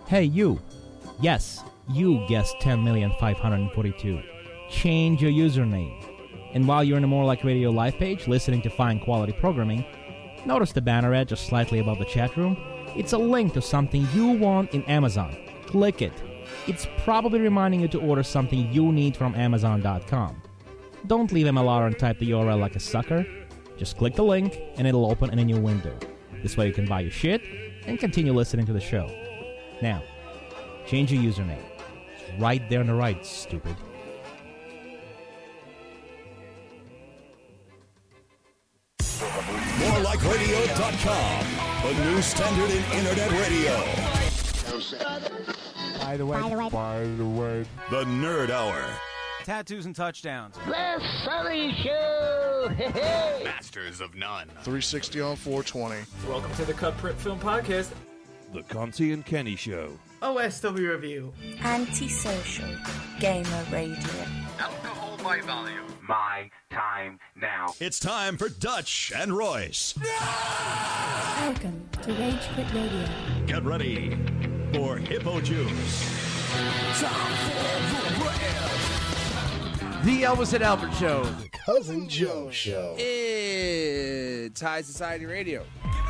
Hey, you. Yes, you guessed 10,542. Change your username. And while you're in the More Like Radio live page, listening to fine quality programming, notice the banner ad just slightly above the chat room? It's a link to something you want in Amazon. Click it. It's probably reminding you to order something you need from Amazon.com. Don't leave MLR and type the URL like a sucker. Just click the link and it'll open in a new window. This way you can buy your shit and continue listening to the show. Now, change your username. It's right there on the right, stupid. MoreLikeRadio.com, the new standard in internet radio. By the way, The Nerd Hour. Tattoos and touchdowns. The Sully Show! Hey! Masters of None. 360 on 420. Welcome to the Cut Print Film Podcast. The Conti and Kenny Show. OSW Review. Antisocial Gamer Radio. Alcohol by volume. My time now. It's time for Dutch and Royce. Welcome to Rage Quit Radio. Get ready for Hippo Juice. The Elvis and Albert Show. The Cousin Joe Show. It's High Society Radio.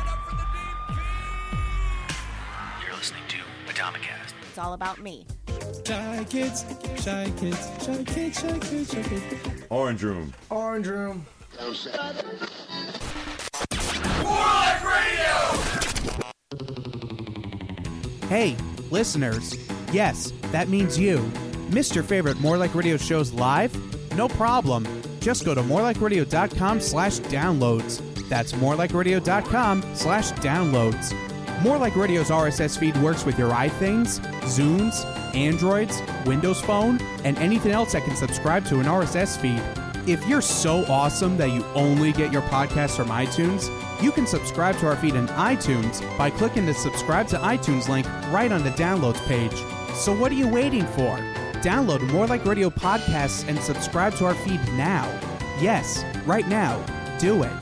You're listening to Atomicast. It's all about me. Shy kids, shy kids, shy kids, shy kids, shy kids. Orange Room. Orange Room. Hey, listeners. Yes, that means you. Missed your favorite More Like Radio shows live? No problem. Just go to morelikeradio.com/downloads. That's morelikeradio.com/downloads. More Like Radio's RSS feed works with your iThings, Zunes, Androids, Windows Phone, and anything else that can subscribe to an RSS feed. If you're so awesome that you only get your podcasts from iTunes, you can subscribe to our feed in iTunes by clicking the subscribe to iTunes link right on the downloads page. So what are you waiting for? Download More Like Radio podcasts and subscribe to our feed now. Yes, right now. Do it.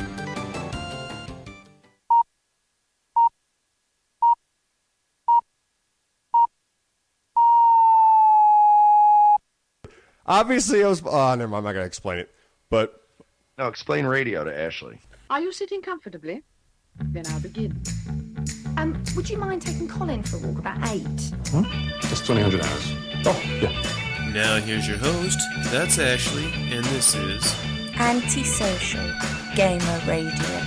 Obviously, I was... Oh, never mind. I'm not going to explain it. But... No, explain radio to Ashley. Are you sitting comfortably? Then I'll begin. Would you mind taking Colin for a walk about 8? Huh? That's 2,000 hours. Oh, yeah. Now here's your host. That's Ashley, and this is... Antisocial Gamer Radio.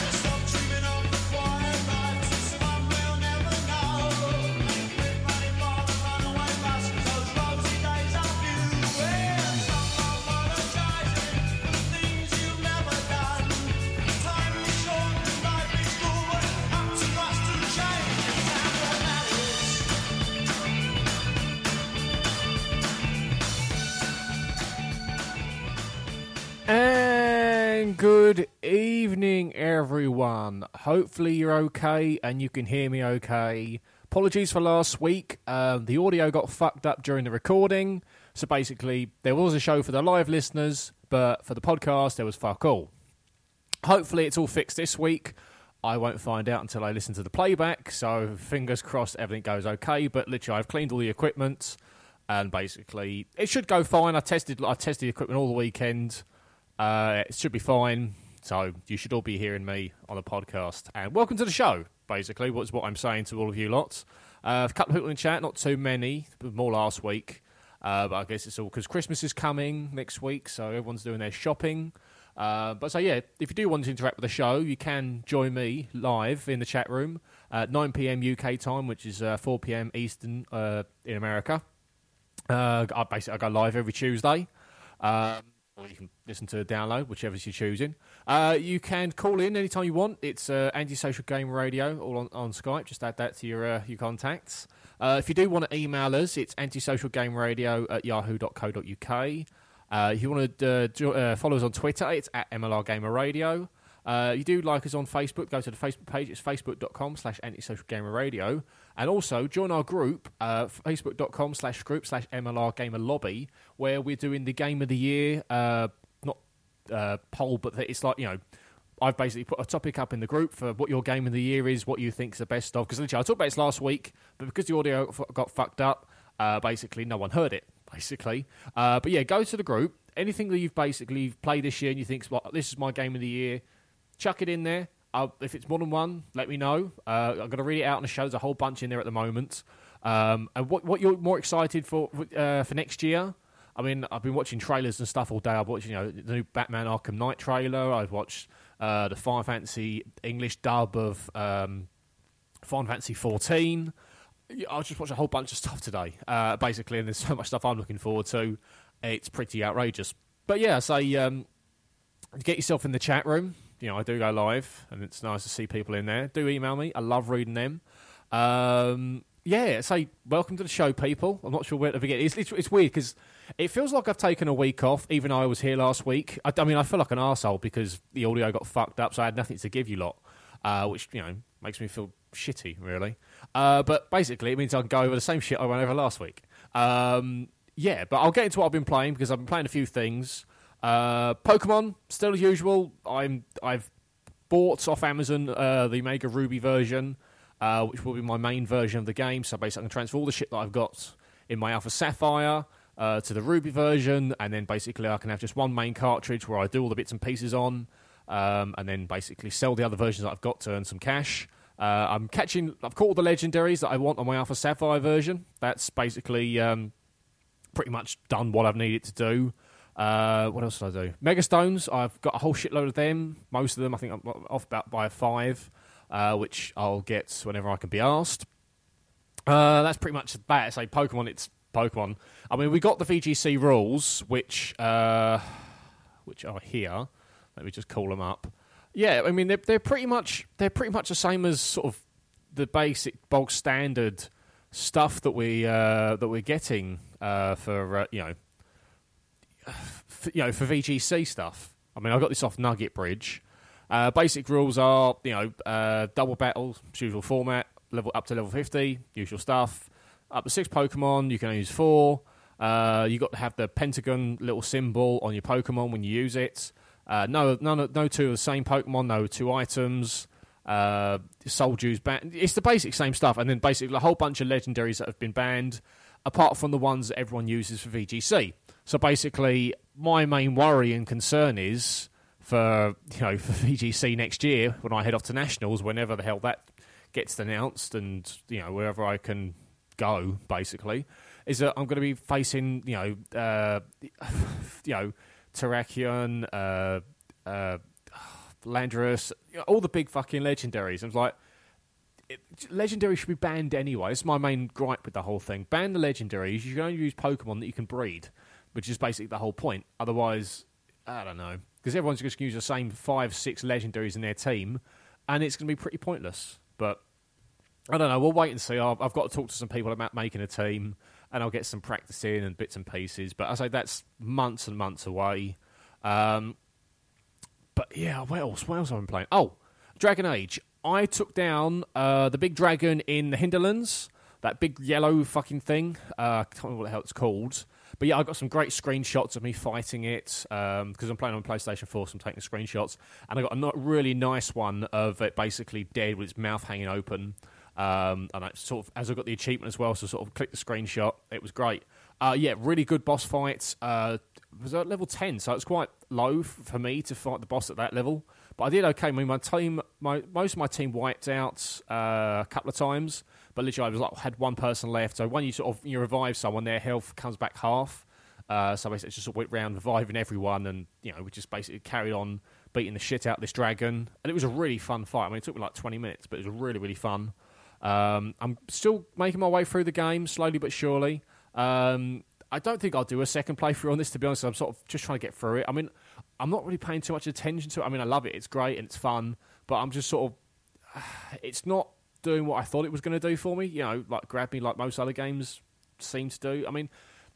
And good evening, everyone. Hopefully you're okay and you can hear me okay. Apologies for last week. The audio got fucked up during the recording. So basically, there was a show for the live listeners, but for the podcast, there was fuck all. Hopefully it's all fixed this week. I won't find out until I listen to the playback, so fingers crossed everything goes okay. But literally, I've cleaned all the equipment, and basically, it should go fine. I tested the equipment all the weekend. It should be fine, so you should all be hearing me on the podcast. And welcome to the show, basically, what's what I'm saying to all of you lots. A couple of people in chat, not too many, but more last week. But I guess it's all because Christmas is coming next week, so everyone's doing their shopping. But so yeah, if you do want to interact with the show, you can join me live in the chat room at 9 p.m. UK time, which is 4 p.m. Eastern in America. I go live every Tuesday. Or you can listen to a download, whichever you're choosing. You can call in anytime you want. It's Antisocial Game Radio, all on Skype. Just add that to your contacts. If you do want to email us, it's antisocialgameradio@yahoo.co.uk. If you want to follow us on Twitter, it's at MLR Gamer Radio. You do like us on Facebook, go to the Facebook page. It's facebook.com/antisocialgamerradio. And also join our group, facebook.com/group/MLR Gamer Lobby, where we're doing the Game of the Year, not poll, but it's like, I've basically put a topic up in the group for what your game of the year is, what you think's the best of. Because literally, I talked about this last week, but because the audio got fucked up, basically no one heard it. Basically, but yeah, go to the group. Anything that you've basically played this year and you think, well, this is my game of the year, chuck it in there. If it's more than one, let me know. I'm going to read it out on the show. There's a whole bunch in there at the moment. And what you're more excited for next year? I mean, I've been watching trailers and stuff all day. I've watched, the new Batman Arkham Knight trailer. I've watched the Final Fantasy English dub of Final Fantasy 14. I just watched a whole bunch of stuff today, basically, and there's so much stuff I'm looking forward to. It's pretty outrageous. But yeah, so get yourself in the chat room. I do go live, and it's nice to see people in there. Do email me. I love reading them. Say welcome to the show, people. I'm not sure where to begin. It's weird because it feels like I've taken a week off, even though I was here last week. I mean, I feel like an arsehole because the audio got fucked up, so I had nothing to give you lot, which, makes me feel shitty, really. But basically, it means I can go over the same shit I went over last week. But I'll get into what I've been playing because I've been playing a few things. Pokemon, still as usual. I've bought off Amazon the Omega Ruby version, which will be my main version of the game. So basically, I can transfer all the shit that I've got in my Alpha Sapphire to the Ruby version, and then basically I can have just one main cartridge where I do all the bits and pieces on, and then basically sell the other versions that I've got to earn some cash. I've caught all the legendaries that I want on my Alpha Sapphire version. That's basically pretty much done what I've needed to do. What else did I do? Megastones, I've got a whole shitload of them. Most of them, I think I'm off about by 5, which I'll get whenever I can be asked. That's pretty much that. Say Pokemon, it's Pokemon. I mean, we got the VGC rules, which are here. Let me just call them up. Yeah, I mean they're pretty much the same as sort of the basic bog standard stuff that we're getting for VGC stuff. I mean, I got this off Nugget Bridge. Basic rules are double battle, usual format, level up to level 50, usual stuff. Up to 6 Pokemon, you can only use 4. You got to have the pentagon little symbol on your Pokemon when you use it. No 2 of the same Pokemon, no 2 items. Soul Juice banned. It's the basic same stuff, and then basically a whole bunch of legendaries that have been banned, apart from the ones that everyone uses for VGC. So basically, my main worry and concern is for VGC next year when I head off to Nationals, whenever the hell that gets announced, and wherever I can go, basically, is that I'm going to be facing Terrakion, Landorus, all the big fucking legendaries. I was like, legendary should be banned anyway. It's my main gripe with the whole thing. Ban the legendaries. You can only use Pokemon that you can breed, which is basically the whole point. Otherwise, I don't know, because everyone's just going to use the same 5-6 legendaries in their team, and it's going to be pretty pointless. But I don't know. We'll wait and see. I've got to talk to some people about making a team, and I'll get some practice in and bits and pieces. But I say that's months and months away. But yeah, what else have I been playing? Oh, Dragon Age. I took down the big dragon in the Hinterlands, that big yellow fucking thing. I can't remember what the hell it's called. But yeah, I got some great screenshots of me fighting it, because I'm playing on PlayStation 4, so I'm taking screenshots. And I got a really nice one of it basically dead with its mouth hanging open. And I sort of, as I got the achievement as well, so sort of clicked the screenshot. It was great. Yeah, really good boss fight. It was at level 10, so it's quite low for me to fight the boss at that level. But I did okay. I mean, most of my team wiped out a couple of times, but literally I had one person left. So when you revive someone, their health comes back half. So basically, just sort of went around reviving everyone, and we just basically carried on beating the shit out of this dragon. And it was a really fun fight. I mean, it took me like 20 minutes, but it was really, really fun. I'm still making my way through the game, slowly but surely. I don't think I'll do a second playthrough on this, to be honest. I'm sort of just trying to get through it. I mean, I'm not really paying too much attention to it. I mean, I love it. It's great and it's fun. But I'm just sort of... it's not doing what I thought it was going to do for me. Like grab me like most other games seem to do. I mean,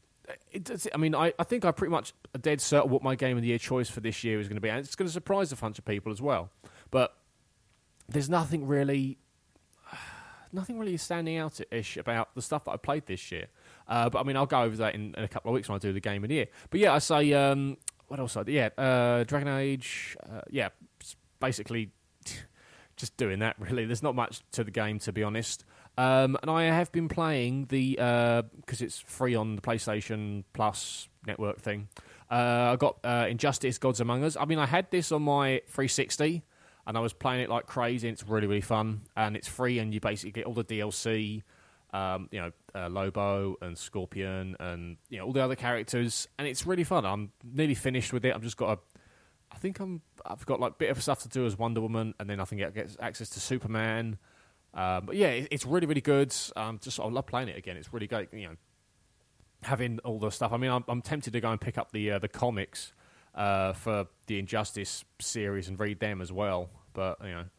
I think I'm pretty much a dead certain what my game of the year choice for this year is going to be. And it's going to surprise a bunch of people as well. But there's nothing really standing out-ish about the stuff that I played this year. But I mean, I'll go over that in a couple of weeks when I do the game of the year. But yeah, I say, what else? Yeah, Dragon Age. Yeah, basically just doing that, really. There's not much to the game, to be honest. And I have been playing because it's free on the PlayStation Plus network thing. I got Injustice: Gods Among Us. I mean, I had this on my 360, and I was playing it like crazy, and it's really, really fun. And it's free, and you basically get all the DLC, Lobo and Scorpion and all the other characters, and it's really fun. I'm nearly finished with it. I've got like a bit of stuff to do as Wonder Woman, and then I think I get access to Superman. But yeah, it's really, really good. I love playing it again. It's really great, having all the stuff. I mean, I'm tempted to go and pick up the comics for the Injustice series and read them as well. But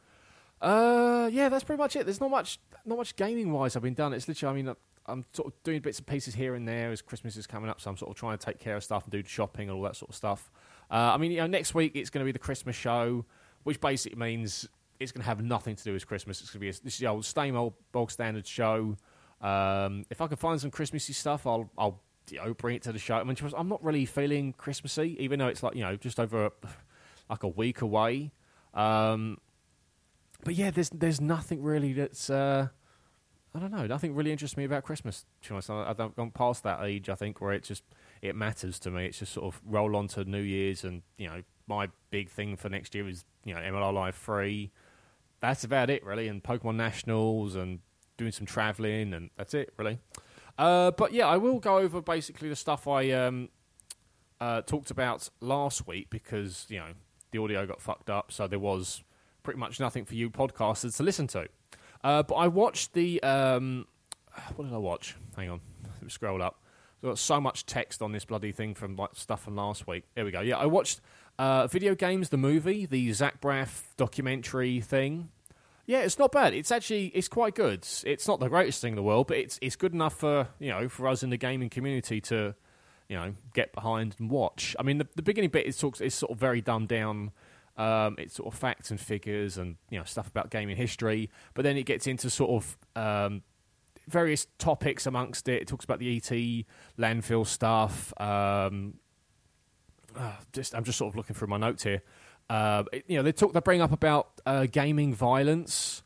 yeah, that's pretty much it. There's not much gaming wise I've been done. It's literally, I mean, I'm sort of doing bits and pieces here and there as Christmas is coming up, so I'm sort of trying to take care of stuff and do shopping and all that sort of stuff. I mean, next week it's going to be the Christmas show, which basically means it's going to have nothing to do with Christmas. It's going to be this is the same old bog standard show. If I can find some Christmassy stuff, I'll bring it to the show. I mean, I'm not really feeling Christmassy, even though it's like just over a week away. But yeah, there's nothing really that's I don't know. Nothing really interests me about Christmas. I've gone past that age, I think, where it matters to me. It's just sort of roll on to New Year's, and my big thing for next year is MLR Live 3. That's about it, really, and Pokemon Nationals, and doing some travelling, and that's it, really. But yeah, I will go over basically the stuff I talked about last week, because the audio got fucked up, so there was pretty much nothing for you podcasters to listen to. But I watched the... what did I watch? Hang on. Let me scroll up. I've got so much text on this bloody thing from stuff from last week. There we go. Yeah, I watched Video Games, the movie, the Zach Braff documentary thing. Yeah, it's not bad. It's quite good. It's not the greatest thing in the world, but it's good enough for for us in the gaming community to get behind and watch. I mean, the beginning bit is sort of very dumbed down. It's sort of facts and figures and stuff about gaming history, but then it gets into sort of various topics amongst it. It talks about the ET landfill stuff. I'm just sort of looking through my notes here. They bring up about gaming violence.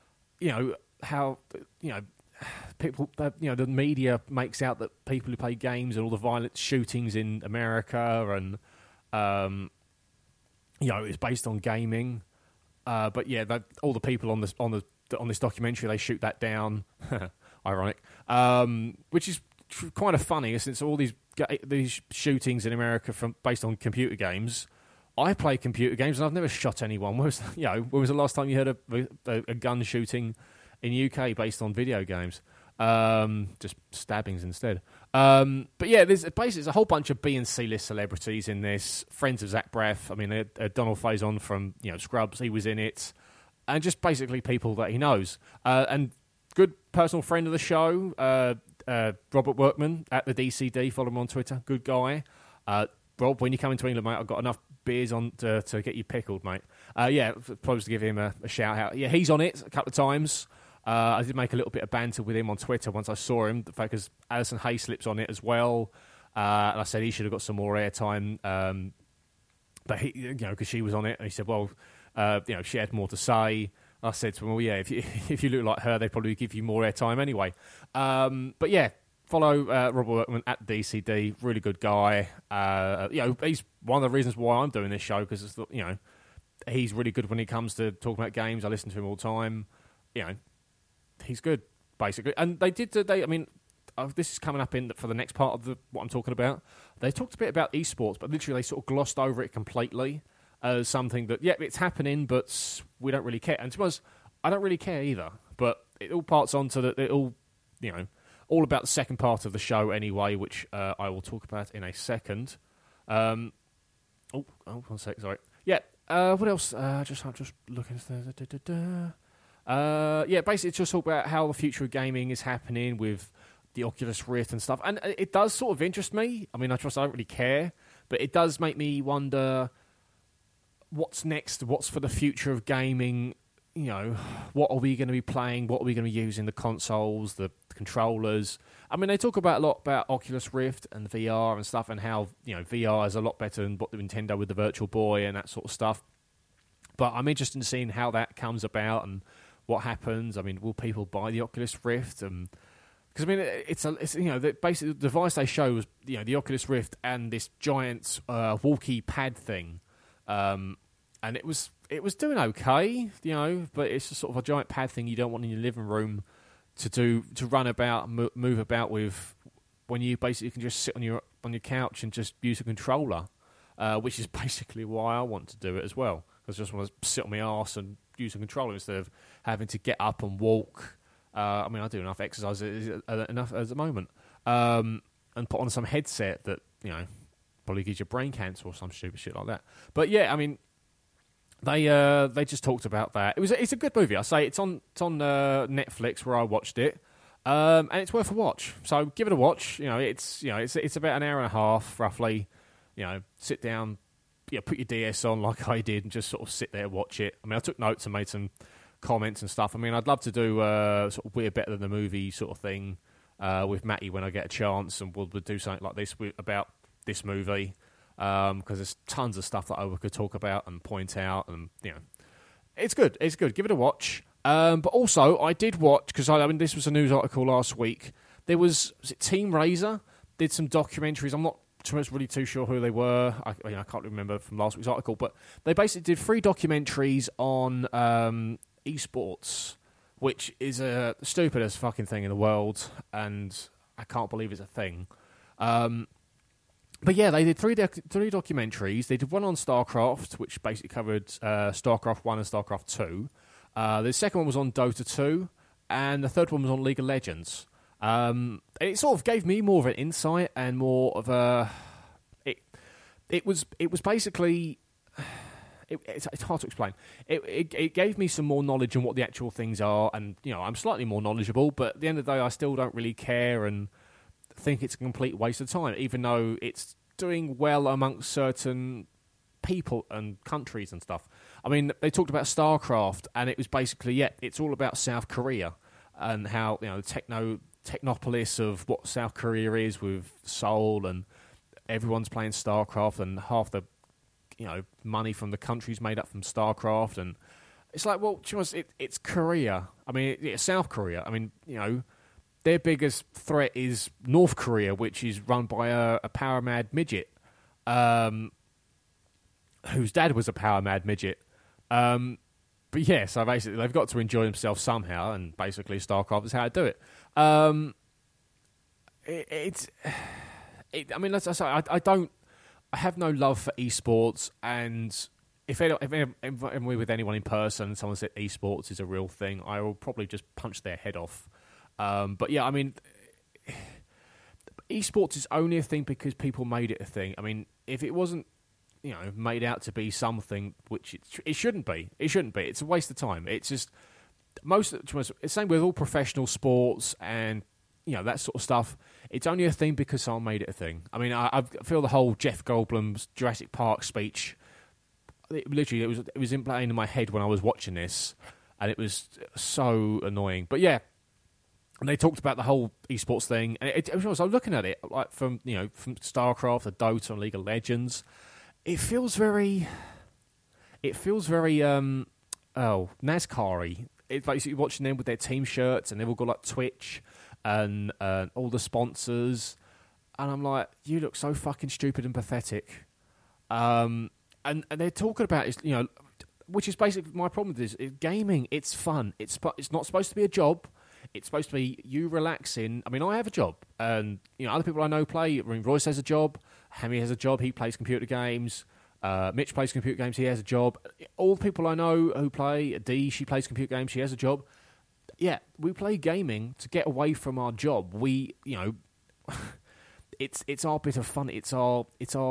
How people, the media makes out that people who play games and all the violent shootings in America and it's based on gaming, but yeah, all the people on this documentary, they shoot that down. Ironic, which is kind of funny, since all these shootings in America based on computer games. I play computer games and I've never shot anyone. When was the last time you heard a gun shooting in UK based on video games? Just stabbings instead. But yeah, there's a whole bunch of B and C list celebrities in this. Friends of Zach Braff. I mean, Donald Faison from Scrubs, he was in it, and just basically people that he knows. And good personal friend of the show, Robert Workman at the DCD. Follow him on Twitter. Good guy. Rob, when you come into England, mate, I've got enough beers on to get you pickled, mate. Yeah, probably to give him a shout out. Yeah, he's on it a couple of times. I did make a little bit of banter with him on Twitter once I saw him. The fact is, Alison Hayslip's on it as well. And I said he should have got some more airtime. But he, because she was on it, and he said, well, she had more to say. I said to him, well, yeah, if you look like her, they'd probably give you more airtime anyway. But yeah, follow Robert Workman at DCD. Really good guy. He's one of the reasons why I'm doing this show, because he's really good when it comes to talking about games. I listen to him all the time. He's good, basically. And this is coming up for the next part of what I'm talking about. They talked a bit about esports, but literally they sort of glossed over it completely as something that, it's happening, but we don't really care. And to us, I don't really care either. But it all parts onto all about the second part of the show anyway, which I will talk about in a second. One sec, sorry. Yeah, what else? I'm just looking. Basically just talk about how the future of gaming is happening with the Oculus Rift and stuff. And it does sort of interest me. I mean, I don't really care, but it does make me wonder what's next, what's for the future of gaming. What are we going to be playing? What are we going to be using? The consoles, the controllers. I mean, they talk a lot about Oculus Rift and VR and stuff, and how VR is a lot better than what Nintendo with the Virtual Boy and that sort of stuff. But I'm interested in seeing how that comes about and what happens. I mean, will people buy the Oculus Rift? Because I mean, basically the device they show was the Oculus Rift and this giant walkie pad thing, and it was doing okay, but it's just sort of a giant pad thing you don't want in your living room to run about, move about with, when you basically can just sit on your couch and just use a controller, which is basically why I want to do it as well. I just want to sit on my arse and use a controller instead of having to get up and walk. I mean, I do enough exercise enough at the moment, and put on some headset that probably gives you brain cancer or some stupid shit like that. But yeah, I mean, they just talked about that. It's a good movie. I say it's on Netflix where I watched it, and it's worth a watch. So give it a watch. It's about an hour and a half roughly. Sit down, put your DS on like I did, and just sort of sit there and watch it. I mean, I took notes and made some comments and stuff. I mean, I'd love to do sort of We're Better Than the Movie sort of thing with Matty when I get a chance, and we'll do something like this about this movie, because there's tons of stuff that I could talk about and point out, and it's good. It's good. Give it a watch. But also, I did watch, because I mean, this was a news article last week. There was it Team Razor did some documentaries. I'm not really too sure who they were. I can't remember from last week's article, but they basically did 3 documentaries on esports, which is a stupidest fucking thing in the world, and I can't believe it's a thing. But yeah, they did 3 documentaries. They did one on StarCraft, which basically covered StarCraft 1 and StarCraft 2. The second one was on Dota 2, and the third one was on League of Legends. It sort of gave me more of an insight and more of a... It was basically... It's hard to explain. It gave me some more knowledge on what the actual things are, and I'm slightly more knowledgeable, but at the end of the day, I still don't really care and think it's a complete waste of time, even though it's doing well amongst certain people and countries and stuff. I mean, they talked about StarCraft, and it was basically, it's all about South Korea and how the technopolis of what South Korea is with Seoul, and everyone's playing StarCraft, and half the money from the country's made up from StarCraft, and it's like, well, it's Korea. I mean, it's South Korea. I mean, their biggest threat is North Korea, which is run by a power mad midget, whose dad was a power mad midget. But yeah, so basically they've got to enjoy themselves somehow, and basically StarCraft is how to do it. I mean, as I say, I have no love for esports, and if I'm with anyone in person and someone said esports is a real thing, I will probably just punch their head off. But yeah, I mean, esports is only a thing because people made it a thing. I mean, if it wasn't, made out to be something, which it shouldn't be. It shouldn't be. It's a waste of time. It's just it's the same with all professional sports and that sort of stuff. It's only a thing because someone made it a thing. I mean, I feel the whole Jeff Goldblum's Jurassic Park speech. It was implanted in my head when I was watching this, and it was so annoying. But yeah, and they talked about the whole esports thing, and I was looking at it like from StarCraft, the Dota, and League of Legends. It feels very NASCAR-y. It's basically watching them with their team shirts, and they've all got like Twitch and all the sponsors, and I'm like, you look so fucking stupid and pathetic. And they're talking about which is basically my problem with this. Gaming, it's fun. It's not supposed to be a job. It's supposed to be you relaxing. I mean, I have a job, and other people I know play. I mean, Royce has a job. Hammy has a job. He plays computer games. Mitch plays computer games. He has a job. All the people I know who play, Dee, she plays computer games. She has a job. Yeah, we play gaming to get away from our job. We, it's our bit of fun. It's our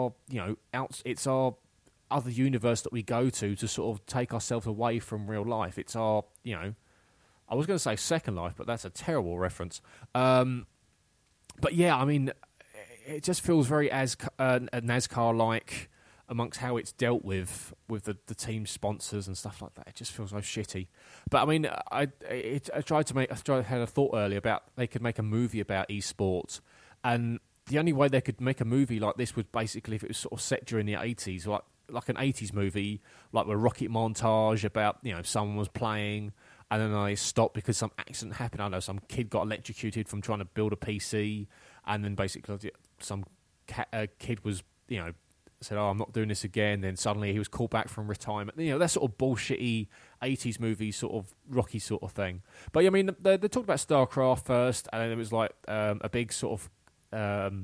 other universe that we go to sort of take ourselves away from real life. It's our, I was going to say Second Life, but that's a terrible reference. But yeah, I mean, it just feels very NASCAR-like amongst how it's dealt with the team sponsors and stuff like that. It just feels so shitty. But I mean, I had a thought earlier about they could make a movie about esports, and the only way they could make a movie like this was basically if it was sort of set during the 80s, like like an 80s movie, like a rocket montage about, someone was playing and then they stopped because some accident happened. I don't know, some kid got electrocuted from trying to build a PC, and then basically some kid was, said, "Oh, I'm not doing this again." Then suddenly he was called back from retirement. That sort of bullshitty 80s movie, sort of Rocky sort of thing. But I mean, they talked about StarCraft first, and then it was like a big sort of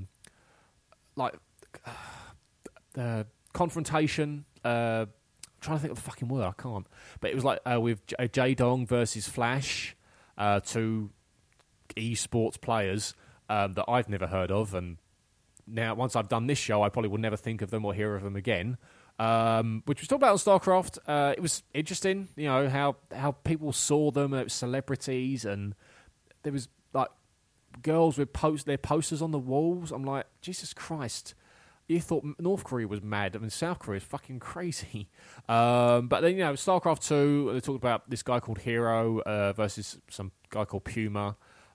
confrontation. Trying to think of the fucking word, I can't. But it was like with Jaedong versus Flash, two esports players that I've never heard of, and now once I've done this show, I probably will never think of them or hear of them again. Which was talked about on StarCraft. It was interesting, how people saw them as celebrities, and there was like girls with their posters on the walls. I'm like, Jesus Christ. You thought North Korea was mad. I mean, South Korea is fucking crazy. But then, StarCraft 2, they talked about this guy called Hero versus some guy called Puma.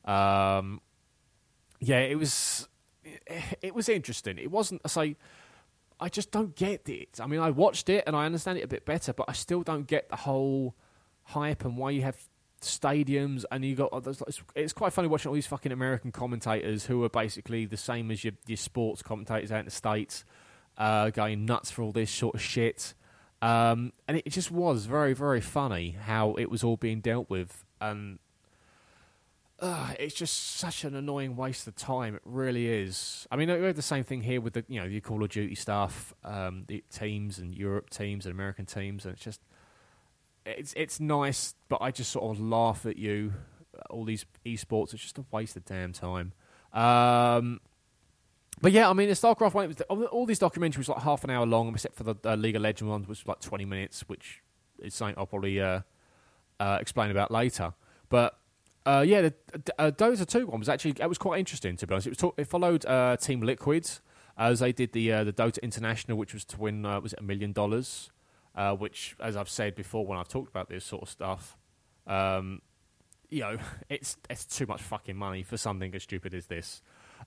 It was interesting. It wasn't, I just don't get it. I mean, I watched it and I understand it a bit better, but I still don't get the whole hype and why you have stadiums and you got. It's quite funny watching all these fucking American commentators who are basically the same as your sports commentators out in the States, going nuts for all this sort of shit. And it just was very, very funny how it was all being dealt with, and it's just such an annoying waste of time. It really is. I mean, we had the same thing here with the your Call of Duty stuff, the teams and Europe teams and American teams, and it's just. It's nice, but I just sort of laugh at you. All these esports, it's just a waste of damn time. But yeah, I mean, the StarCraft one, all these documentaries like half an hour long, except for the League of Legends one, which was like 20 minutes, which is something I'll probably explain about later. But the Dota 2 one it was quite interesting, to be honest. It followed Team Liquid as they did the Dota International, which was to win was it $1 million. Which, as I've said before when I've talked about this sort of stuff, it's too much fucking money for something as stupid as this.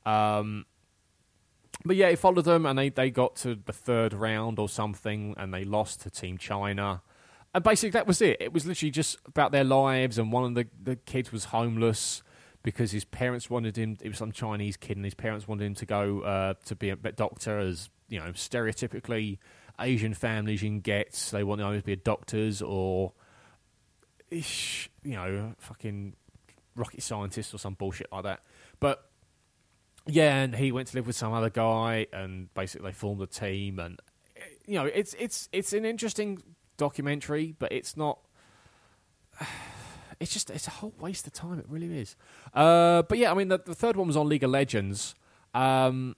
But yeah, it followed them, and they got to the third round or something, and they lost to Team China. And basically that was it. It was literally just about their lives, and one of the kids was homeless because his parents wanted him, it was some Chinese kid, and his parents wanted him to go to be a doctor, as, stereotypically Asian families you can get. They want to be doctors or, fucking rocket scientists or some bullshit like that. But yeah, and he went to live with some other guy, and basically they formed a team. And it's an interesting documentary, but it's not. It's a whole waste of time. It really is. But yeah, I mean, the third one was on League of Legends. I'm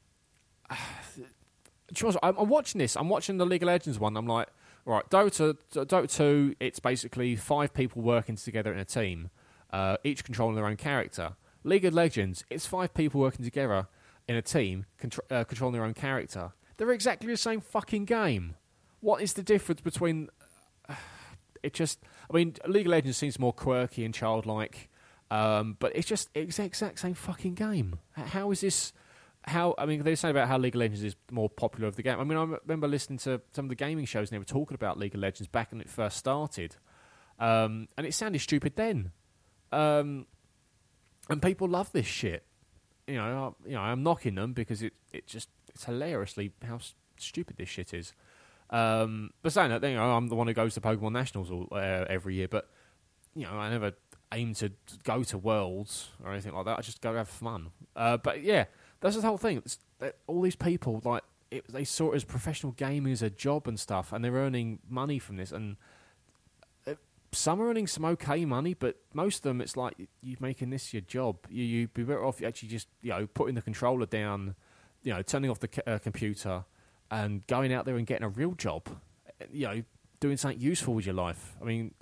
watching this. I'm watching the League of Legends one. I'm like, right, Dota 2, it's basically 5 people working together in a team, each controlling their own character. League of Legends, it's 5 people working together in a team, controlling their own character. They're exactly the same fucking game. What is the difference between... League of Legends seems more quirky and childlike, but it's the exact same fucking game. How is this... they say about how League of Legends is more popular of the game. I mean, I remember listening to some of the gaming shows, and they were talking about League of Legends back when it first started, and it sounded stupid then. And people love this shit. I'm knocking them because it's hilariously how stupid this shit is. But saying that, I'm the one who goes to Pokemon Nationals every year, but I never aim to go to Worlds or anything like that. I just go have fun. But yeah. That's the whole thing. All these people, they saw it as professional gaming as a job and stuff, and they're earning money from this. And some are earning some okay money, but most of them, it's like you're making this your job. You'd be better off actually just putting the controller down, turning off the computer, and going out there and getting a real job. Doing something useful with your life.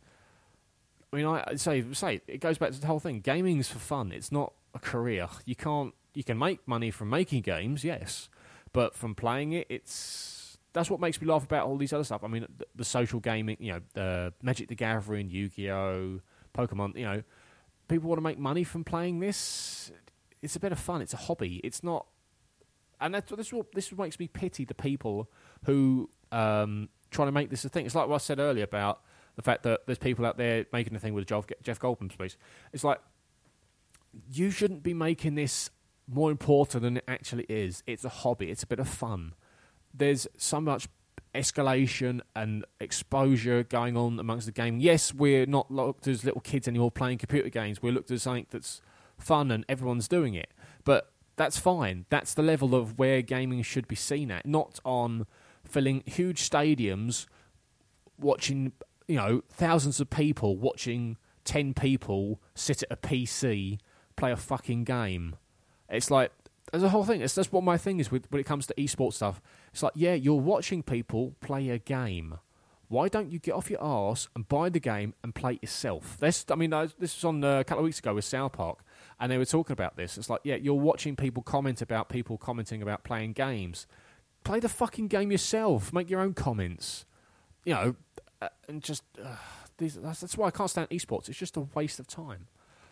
I say it goes back to the whole thing. Gaming is for fun. It's not a career. You can make money from making games, yes, but from playing it, that's what makes me laugh about all these other stuff. I mean, the social gaming, Magic the Gathering, Yu-Gi-Oh, Pokemon, people want to make money from playing this. It's a bit of fun. It's a hobby. It's not, and this is what makes me pity the people who trying to make this a thing. It's like what I said earlier about the fact that there's people out there making a thing with Jeff Goldblum's piece. It's like, you shouldn't be making this more important than it actually is. It's a hobby. It's a bit of fun. There's so much escalation and exposure going on amongst the game. Yes, we're not looked as little kids anymore playing computer games. We're looked at something that's fun and everyone's doing it. But that's fine. That's the level of where gaming should be seen at, not on filling huge stadiums, watching, thousands of people, watching 10 people sit at a PC, play a fucking game. It's like, there's a whole thing. That's what my thing is when it comes to esports stuff. It's like, yeah, you're watching people play a game. Why don't you get off your arse and buy the game and play it yourself? This was on a couple of weeks ago with South Park, and they were talking about this. It's like, yeah, you're watching people commenting about playing games. Play the fucking game yourself. Make your own comments. And just that's why I can't stand esports. It's just a waste of time.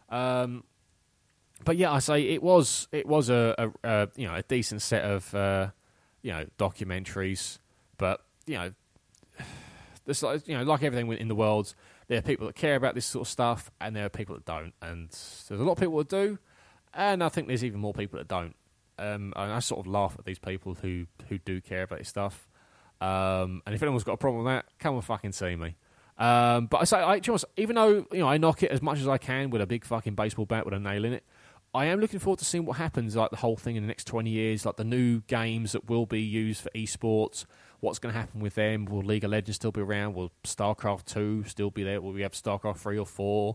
But yeah, I say it was a decent set of documentaries, but there's like everything in the world, there are people that care about this sort of stuff, and there are people that don't, and there's a lot of people that do, and I think there's even more people that don't. And I sort of laugh at these people who do care about this stuff. And if anyone's got a problem with that, come and fucking see me. But I say, even though I knock it as much as I can with a big fucking baseball bat with a nail in it, I am looking forward to seeing what happens, like the whole thing in the next 20 years, like the new games that will be used for esports. What's going to happen with them? Will League of Legends still be around? Will StarCraft 2 still be there? Will we have StarCraft 3 or 4?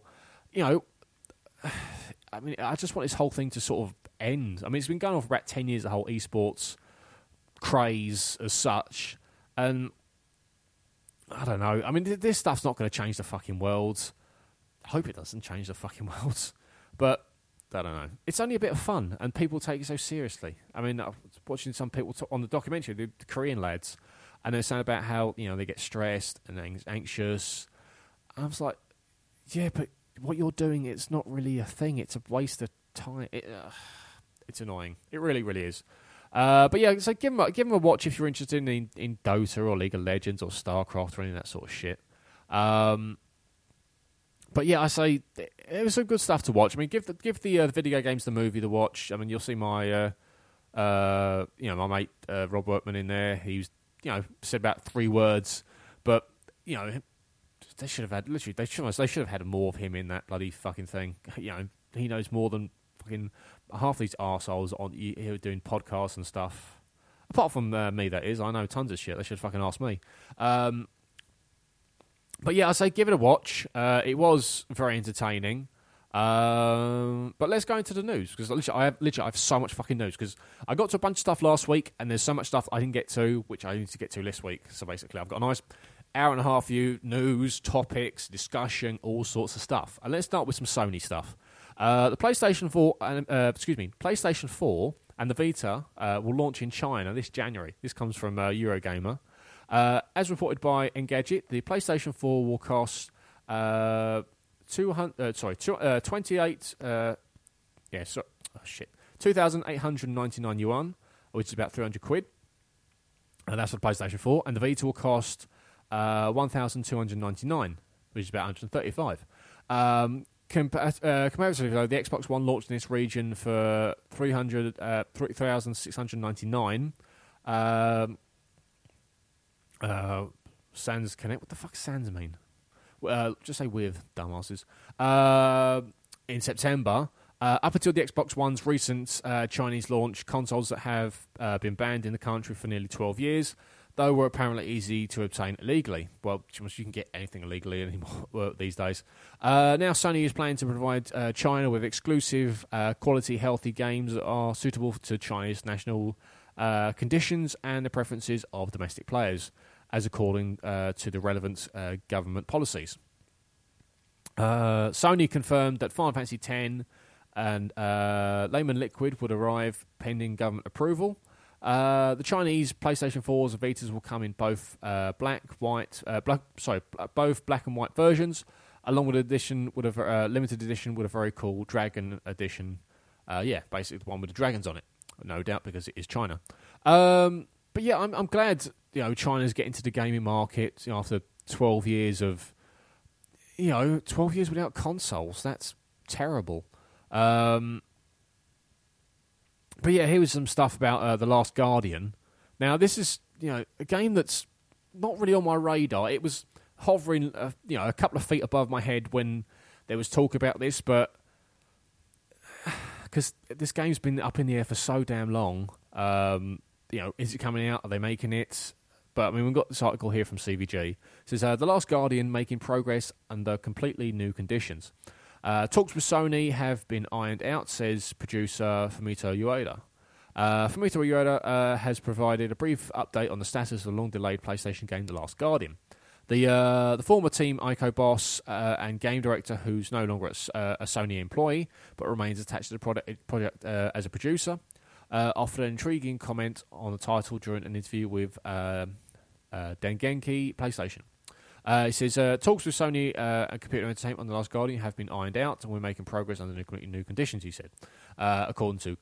I mean, I just want this whole thing to sort of end. I mean, it's been going on for about 10 years, the whole esports craze as such. And I don't know. I mean, this stuff's not going to change the fucking world. I hope it doesn't change the fucking world. But I don't know. It's only a bit of fun, and people take it so seriously. I mean, I was watching some people on the documentary, the Korean lads, and they're saying about how they get stressed and anxious. And I was like, yeah, but what you're doing, it's not really a thing. It's a waste of time. It's annoying. It really, really is. But yeah, so give them a watch if you're interested in Dota or League of Legends or StarCraft or any of that sort of shit. But yeah, I say it was some good stuff to watch. I mean, give the video games the movie to watch. I mean, you'll see my my mate Rob Workman in there. He was said about 3 words, but they should have had they should have had more of him in that bloody fucking thing. He knows more than fucking half these arseholes on here doing podcasts and stuff. Apart from me, that is. I know tons of shit. They should fucking ask me. But yeah, I say give it a watch. It was very entertaining. But let's go into the news, because I have so much fucking news, because I got to a bunch of stuff last week, and there's so much stuff I didn't get to, which I need to get to this week. So basically, I've got a nice hour and a half view, news, topics, discussion, all sorts of stuff. And let's start with some Sony stuff. The PlayStation 4 and the Vita will launch in China this January. This comes from Eurogamer. As reported by Engadget, the PlayStation 4 will cost 2,899 yuan, which is about 300 quid. And that's for the PlayStation 4. And the Vita will cost 1,299, which is about 135. Comparatively, though, the Xbox One launched in this region for 3,699. Sans Connect. What the fuck does Sans mean? Just say with, dumbasses. In September, up until the Xbox One's recent Chinese launch, consoles that have been banned in the country for nearly 12 years, though were apparently easy to obtain illegally. Well, you can get anything illegally anymore these days. Now Sony is planning to provide China with exclusive, quality, healthy games that are suitable to China's national conditions and the preferences of domestic players, as according to the relevant government policies. Sony confirmed that Final Fantasy X and Layman Liquid would arrive pending government approval. The Chinese PlayStation 4s and Vitas will come in both both black and white versions, along with a limited edition with a very cool Dragon edition. Basically the one with the dragons on it, no doubt, because it is China. But yeah, I'm glad China's getting to the gaming market after 12 years of, 12 years without consoles. That's terrible. But yeah, here was some stuff about The Last Guardian. Now, this is, a game that's not really on my radar. It was hovering, a couple of feet above my head when there was talk about this, but because this game's been up in the air for so damn long, is it coming out? Are they making it? But, we've got this article here from CVG. It says, The Last Guardian making progress under completely new conditions. Talks with Sony have been ironed out, says producer Fumito Ueda. Fumito Ueda has provided a brief update on the status of the long-delayed PlayStation game The Last Guardian. The former Team Ico boss and game director, who's no longer a Sony employee but remains attached to the project as a producer, offered an intriguing comment on the title during an interview with Dengenki PlayStation. He says, talks with Sony and Computer Entertainment on The Last Guardian have been ironed out, and we're making progress under new conditions, he said, according to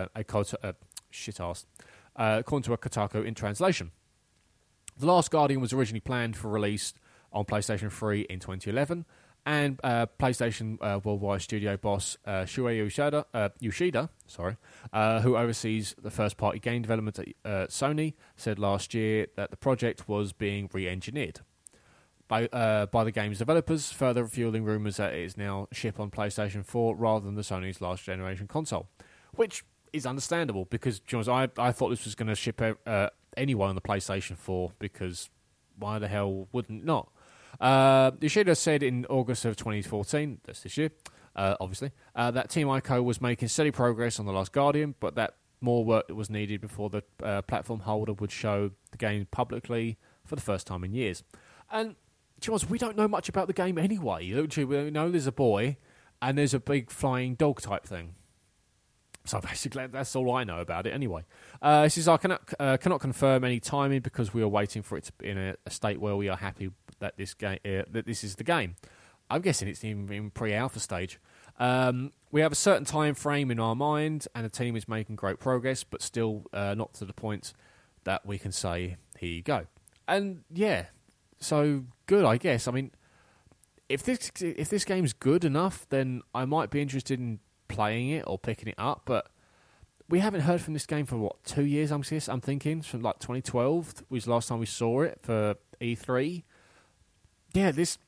a Kotaku in translation. The Last Guardian was originally planned for release on PlayStation 3 in 2011, and PlayStation Worldwide Studio boss Shuei Yoshida, who oversees the first-party game development at Sony, said last year that the project was being re-engineered by the game's developers, further fueling rumours that it is now ship on PlayStation 4 rather than the Sony's last generation console, which is understandable because I thought this was going to ship anyone on the PlayStation 4 because why the hell wouldn't not? Yoshida said in August of 2014, that's this year, obviously, that Team Ico was making steady progress on The Last Guardian, but that more work was needed before the platform holder would show the game publicly for the first time in years. And we don't know much about the game anyway. We know there's a boy and there's a big flying dog type thing. So basically, that's all I know about it anyway. He says, I cannot confirm any timing because we are waiting for it to be in a state where we are happy that this is the game. I'm guessing it's in pre-alpha stage. We have a certain time frame in our mind, and the team is making great progress, but still not to the point that we can say, here you go. And yeah, so good, I guess. If this game's good enough, then I might be interested in playing it or picking it up, but we haven't heard from this game for 2 years. I'm thinking from 2012 was the last time we saw it for E3. Yeah,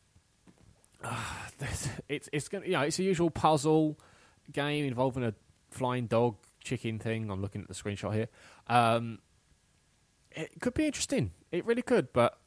it's a usual puzzle game involving a flying dog chicken thing. I'm looking at the screenshot here. It could be interesting. It really could, but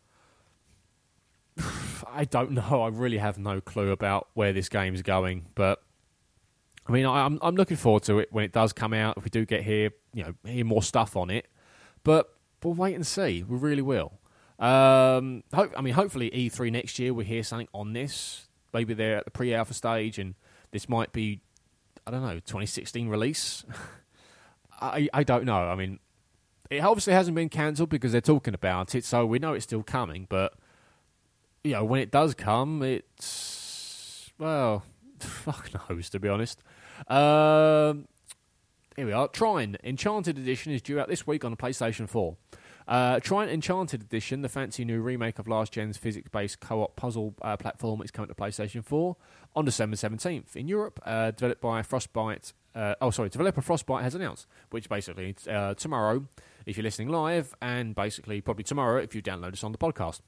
I don't know. I really have no clue about where this game's going, but I'm looking forward to it when it does come out. If we do get hear more stuff on it, but we'll wait and see. We really will. Hopefully E3 next year we hear something on this. Maybe they're at the pre-alpha stage, and this might be 2016 release. I don't know. It obviously hasn't been cancelled because they're talking about it, so we know it's still coming. But when it does come, it's fuck knows, to be honest. Here we are. Trine Enchanted Edition is due out this week on the PlayStation 4. Trine Enchanted Edition, the fancy new remake of last gen's physics-based co-op puzzle platform, is coming to PlayStation 4 on December 17th. In Europe, developed by Frostbite. Developer Frostbite has announced, which basically tomorrow, if you're listening live, and basically probably tomorrow if you download this on the podcast.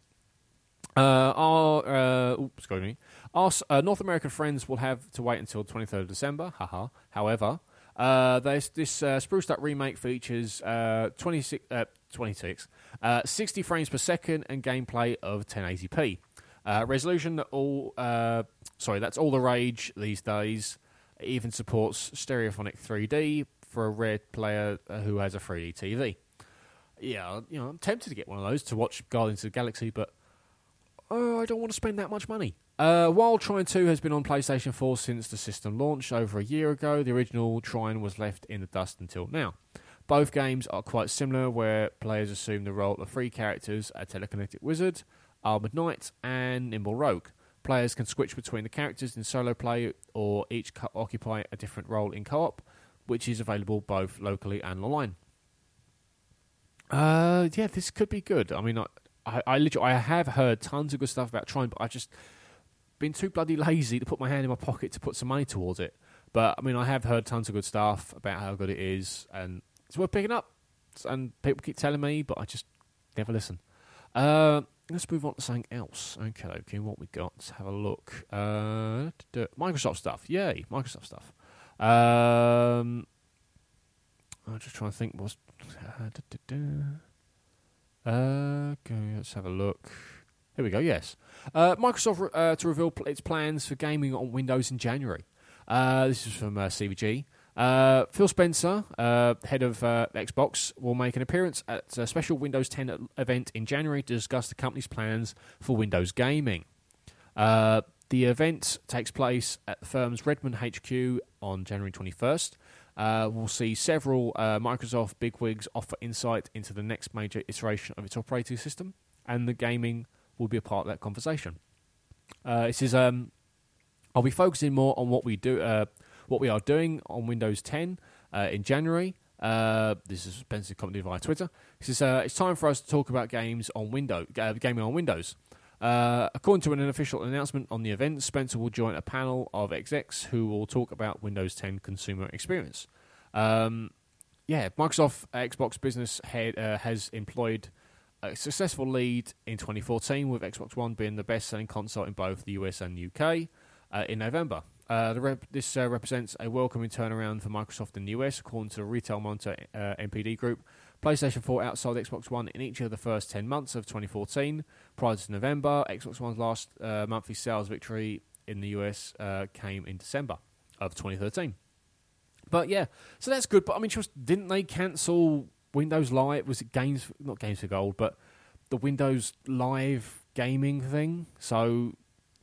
Our North American friends will have to wait until 23rd of December. However, this spruced up remake features 60 frames per second and gameplay of 1080p. Resolution that's all the rage these days. It even supports stereophonic 3D for a rare player who has a 3D TV. Yeah, I'm tempted to get one of those to watch Guardians of the Galaxy, but I don't want to spend that much money. While Trine 2 has been on PlayStation 4 since the system launched over a year ago, the original Trine was left in the dust until now. Both games are quite similar, where players assume the role of three characters: a telekinetic wizard, armoured knight, and nimble rogue. Players can switch between the characters in solo play, or each occupy a different role in co-op, which is available both locally and online. Yeah, this could be good. I mean, I literally I have heard tons of good stuff about Trine, but I've just been too bloody lazy to put my hand in my pocket to put some money towards it. But I mean, I have heard tons of good stuff about how good it is, and it's worth picking up. And people keep telling me, but I just never listen. Let's move on to something else. Okay, what we got? Let's have a look. Microsoft stuff. Yay, Microsoft stuff. I'm just trying to think. Okay, let's have a look. Here we go, yes. Microsoft to reveal its plans for gaming on Windows in January. This is from CVG. Phil Spencer, head of Xbox, will make an appearance at a special Windows 10 event in January to discuss the company's plans for Windows gaming. The event takes place at the firm's Redmond HQ on January 21st. We'll see several Microsoft bigwigs offer insight into the next major iteration of its operating system, and the gaming will be a part of that conversation. It says, I'll be focusing more on what we are doing on Windows 10 in January. This is Spencer commented via Twitter. He says, it's time for us to talk about gaming on Windows. According to an official announcement on the event, Spencer will join a panel of execs who will talk about Windows 10 consumer experience. Microsoft Xbox business head has employed a successful lead in 2014, with Xbox One being the best-selling console in both the US and UK in November. This represents a welcoming turnaround for Microsoft in the US, according to the Retail Monitor NPD Group. PlayStation 4 outsold Xbox One in each of the first 10 months of 2014. Prior to November, Xbox One's last monthly sales victory in the US came in December of 2013. But yeah, so that's good. But I mean, didn't they cancel Windows Live? Was it not Games for Gold, but the Windows Live gaming thing? So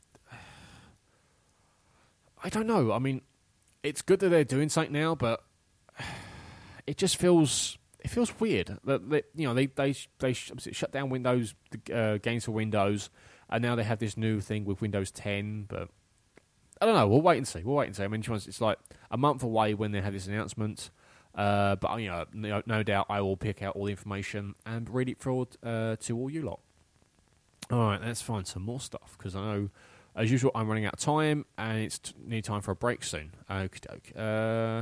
I don't know. I mean, it's good that they're doing something now, but it just feels weird that they shut down Windows games for Windows, and now they have this new thing with Windows 10. But I don't know. We'll wait and see. I mean, it's like a month away when they have this announcement. But no doubt I will pick out all the information and read it forward to all you lot. All right, let's find some more stuff, because I know, as usual, I'm running out of time, and it's near time for a break soon. Okie doke.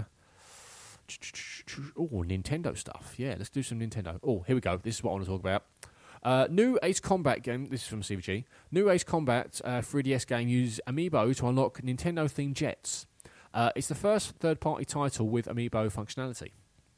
Nintendo stuff. Yeah, let's do some Nintendo. Oh, here we go. This is what I want to talk about. New Ace Combat game. This is from CVG. New Ace Combat 3DS game uses Amiibo to unlock Nintendo-themed jets. It's the first third-party title with Amiibo functionality.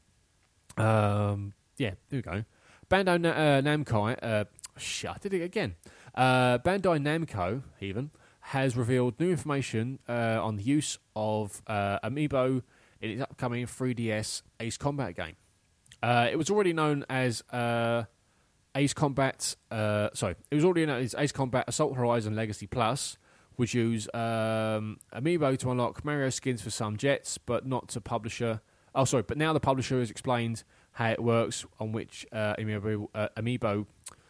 Here we go. Bandai Namco... I did it again. Bandai Namco, even, has revealed new information on the use of Amiibo in its upcoming 3DS Ace Combat game. It was already known as Ace Combat... it was already known as Ace Combat Assault Horizon Legacy Plus, which use Amiibo to unlock Mario skins for some jets, but not to publisher... but now the publisher has explained how it works, on which Amiibo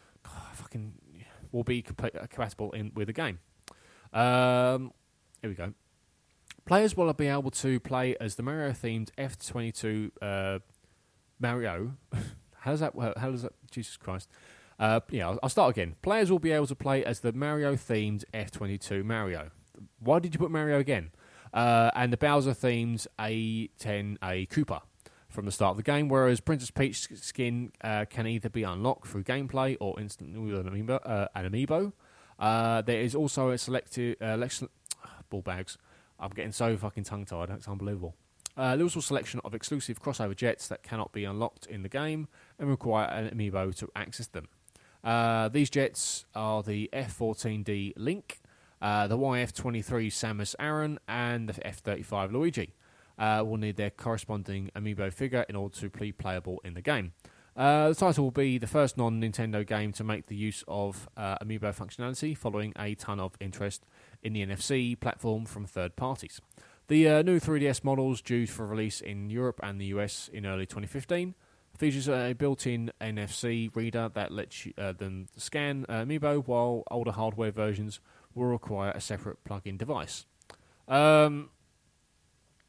will be compatible with the game. Here we go. Players will be able to play as the Mario-themed F-22 Mario. How does that work? Jesus Christ. I'll start again. Players will be able to play as the Mario-themed F-22 Mario. Why did you put Mario again? And the Bowser-themed A10A Koopa from the start of the game, whereas Princess Peach's skin can either be unlocked through gameplay or instantly with an amiibo. There is also a selected... ball bags. I'm getting so fucking tongue-tied. It's unbelievable. There's also a selection of exclusive crossover jets that cannot be unlocked in the game and require an amiibo to access them. These jets are the F-14D Link, the YF-23 Samus Aran, and the F-35 Luigi. Will need their corresponding amiibo figure in order to be playable in the game. The title will be the first non-Nintendo game to make the use of amiibo functionality, following a ton of interest in the NFC platform from third parties. The new 3DS models, due for release in Europe and the US in early 2015, features a built-in NFC reader that lets them scan amiibo, while older hardware versions will require a separate plug-in device. So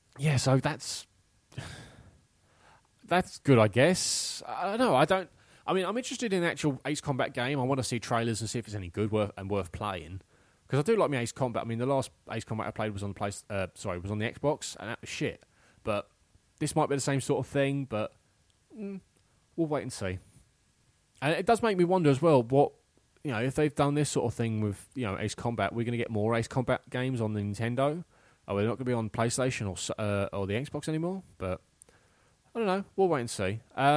that's good, I guess. I don't know. I mean, I'm interested in the actual Ace Combat game. I want to see trailers and see if it's any good worth playing. Because I do like my Ace Combat. I mean, the last Ace Combat I played was on the was on the Xbox, and that was shit. But this might be the same sort of thing, but we'll wait and see. And it does make me wonder as well what, if they've done this sort of thing with, Ace Combat, we're going to get more Ace Combat games on the Nintendo. Are they not going to be on PlayStation or the Xbox anymore? But I don't know. We'll wait and see.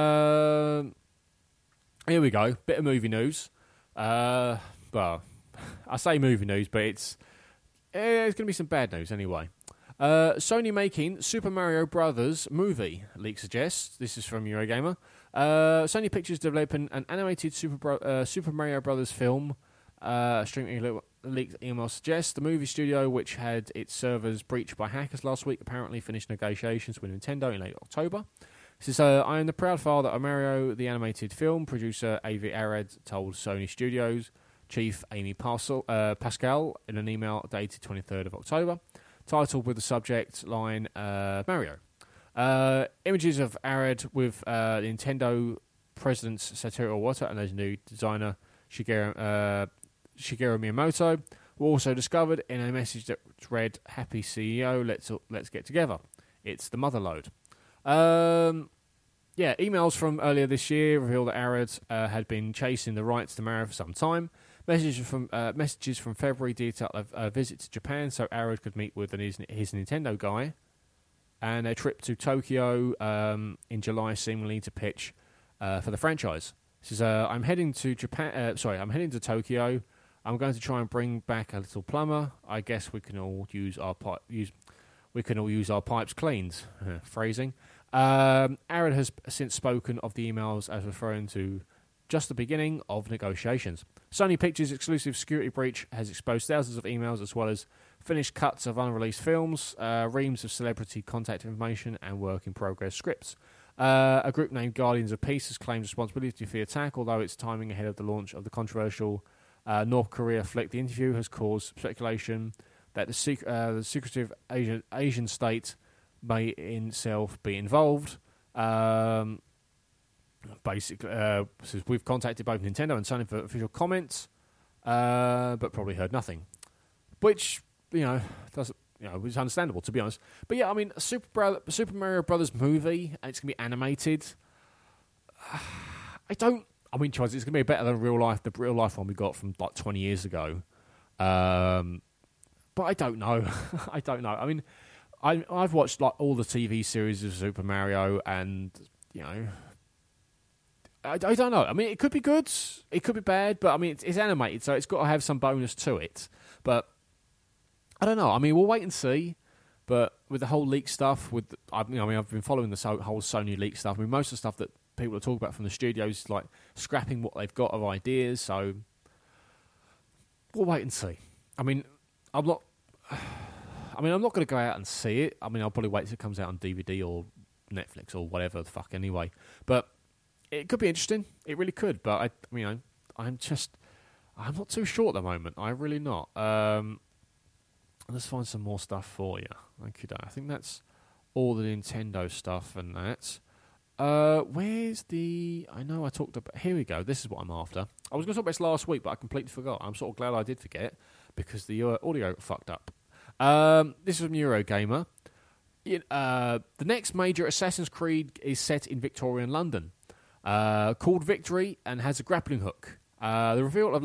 Here we go. Bit of movie news. Well, I say movie news, but it's going to be some bad news anyway. Sony making Super Mario Brothers movie, leak suggests. This is from Eurogamer. Sony Pictures developing an animated Super Mario Brothers film. Streaming leaked email suggests the movie studio, which had its servers breached by hackers last week, apparently finished negotiations with Nintendo in late October. This is, I am the proud father of Mario, the animated film. Producer Avi Arad told Sony Studios chief Amy Pascal in an email dated 23rd of October, titled with the subject line Mario. Images of Arad with Nintendo president Satoru Iwata and his new designer Shigeru Miyamoto were also discovered in a message that read, "Happy CEO, let's get together. It's the motherload." Emails from earlier this year reveal that Arad had been chasing the rights to Mario for some time. Messages from February detail a visit to Japan so Arad could meet with his Nintendo guy, and a trip to Tokyo in July, seemingly to pitch for the franchise. He says, "I'm heading to Japan. I'm heading to Tokyo. I'm going to try and bring back a little plumber. I guess we can all use our pipes cleaned." Phrasing. Arad has since spoken of the emails as referring to just the beginning of negotiations. Sony Pictures' exclusive security breach has exposed thousands of emails as well as finished cuts of unreleased films, reams of celebrity contact information, and work-in-progress scripts. A group named Guardians of Peace has claimed responsibility for the attack, although its timing ahead of the launch of the controversial North Korea flick The Interview has caused speculation that the secretive Asian state may itself be involved. Basically, says we've contacted both Nintendo and Sony for official comments, but probably heard nothing. Which, doesn't, is understandable, to be honest. But yeah, I mean, Super Mario Brothers movie, and it's going to be animated. It's going to be better than the real life one we got from like 20 years ago. But I don't know. I don't know. I mean, I've watched like all the TV series of Super Mario, and I don't know. I mean, it could be good, it could be bad, but I mean, it's animated, so it's got to have some bonus to it. But I don't know. I mean, we'll wait and see. But with the whole leak stuff, I've been following the whole Sony leak stuff. I mean, most of the stuff that people are talking about from the studios is like scrapping what they've got of ideas. So we'll wait and see. I mean, I'm not going to go out and see it. I mean, I'll probably wait till it comes out on DVD or Netflix or whatever the fuck anyway. But it could be interesting. It really could. But I'm not too sure at the moment. I'm really not. Let's find some more stuff for you. I think that's all the Nintendo stuff and that. Where's the... I know I talked about... Here we go. This is what I'm after. I was going to talk about this last week, but I completely forgot. I'm sort of glad I did forget because the audio got fucked up. This is from Eurogamer. The next major Assassin's Creed is set in Victorian London, called Victory, and has a grappling hook. The reveal of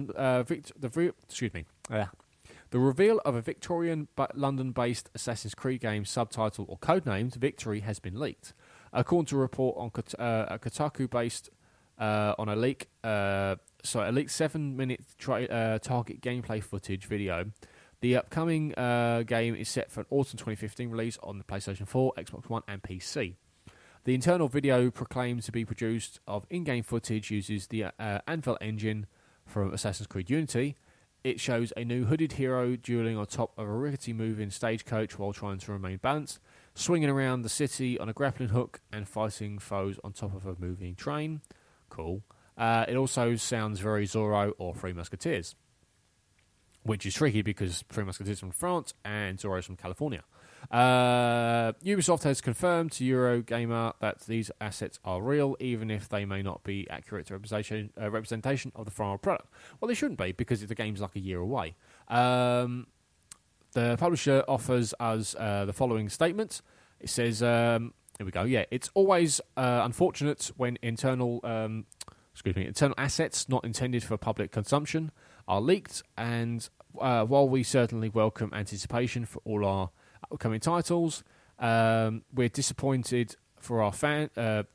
The reveal of a Victorian London-based Assassin's Creed game subtitled or codenamed Victory has been leaked. According to a report on Kotaku based on a leaked 7-minute target gameplay footage video, the upcoming game is set for an autumn 2015 release on the PlayStation 4, Xbox One and PC. The internal video proclaimed to be produced of in-game footage uses the Anvil engine from Assassin's Creed Unity. It shows a new hooded hero dueling on top of a rickety moving stagecoach while trying to remain balanced, swinging around the city on a grappling hook and fighting foes on top of a moving train. Cool. It also sounds very Zorro or Three Musketeers. which is tricky because Three Musketeers from France and Zorro's from California. Ubisoft has confirmed to Eurogamer that these assets are real, even if they may not be accurate representation of the final product. Well, they shouldn't be, because the game's like a year away. The publisher offers us the following statement. It says, here we go, it's always unfortunate when internal assets not intended for public consumption are leaked, and while we certainly welcome anticipation for all our upcoming titles, we're disappointed for our fans and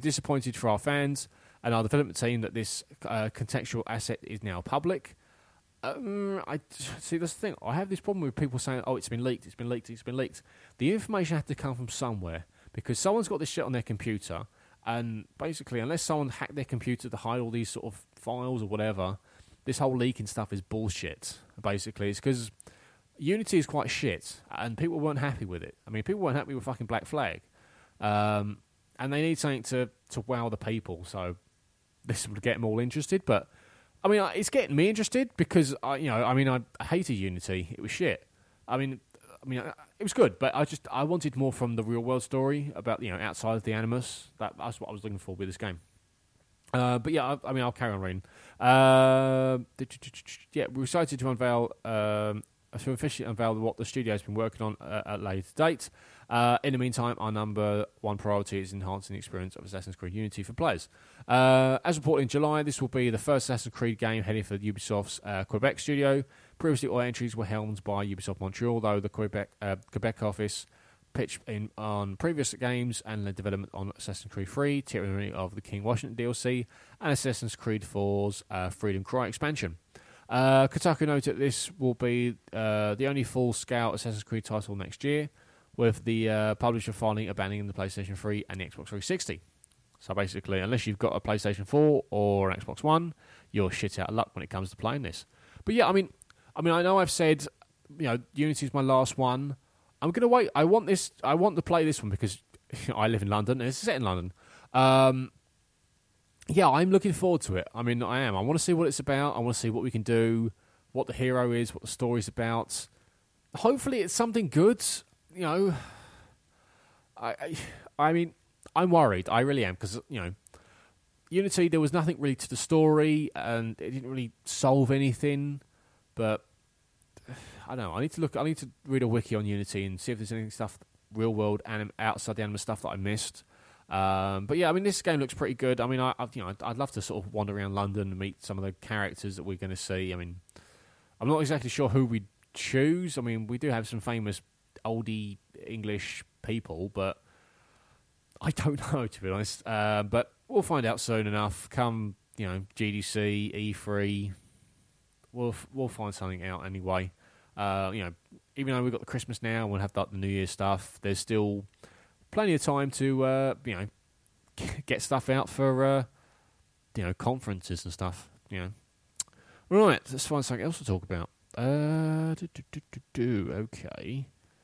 our development team that this contextual asset is now public. I see. That's the thing. I have this problem with people saying, "Oh, it's been leaked. It's been leaked. It's been leaked." The information has to come from somewhere, because someone's got this shit on their computer, and basically, unless someone hacked their computer to hide all these sort of files or whatever, this whole leaking stuff is bullshit. Basically, it's because Unity is quite shit, and people weren't happy with it. I mean, people weren't happy with fucking Black Flag, and they need something to wow the people. So this would get them all interested. But I mean, it's getting me interested because I hated Unity. It was shit. I mean, it was good, but I wanted more from the real world story about outside of the Animus. That's what I was looking for with this game. But yeah, I'll carry on reading. We're excited to unveil. To officially unveil what the studio has been working on at a later date. In the meantime, our number one priority is enhancing the experience of Assassin's Creed Unity for players. As reported in July, this will be the first Assassin's Creed game heading for Ubisoft's Quebec studio. Previously, all entries were helmed by Ubisoft Montreal, though the Quebec office pitched in on previous games and led development on Assassin's Creed 3, Tyranny of the King Washington DLC, and Assassin's Creed 4's Freedom Cry expansion. Kotaku noted this will be the only full-scale Assassin's Creed title next year, with the publisher finally abandoning the PlayStation 3 and the Xbox 360. So basically, unless you've got a PlayStation 4 or an Xbox One, you're shit out of luck when it comes to playing this. But yeah, I mean, I know I've said, Unity's my last one. I'm gonna wait. I want to play this one because I live in London and it's set in London. Yeah, I'm looking forward to it. I mean, I am. I want to see what it's about. I want to see what we can do, what the hero is, what the story's about. Hopefully it's something good. I mean, I'm worried. I really am, because, Unity, there was nothing really to the story, and it didn't really solve anything. But, I don't know. I need to read a wiki on Unity and see if there's anything real world and outside the anime stuff that I missed. But yeah, I mean, this game looks pretty good. I mean, I'd love to sort of wander around London and meet some of the characters that we're going to see. I mean, I'm not exactly sure who we choose. I mean, we do have some famous oldie English people, but I don't know, to be honest. But we'll find out soon enough. Come, GDC, E3, we'll find something out anyway. Even though we've got the Christmas now, we'll have the New Year's stuff. There's still plenty of time to, get stuff out for, conferences and stuff. Right, let's find something else to talk about. Okay.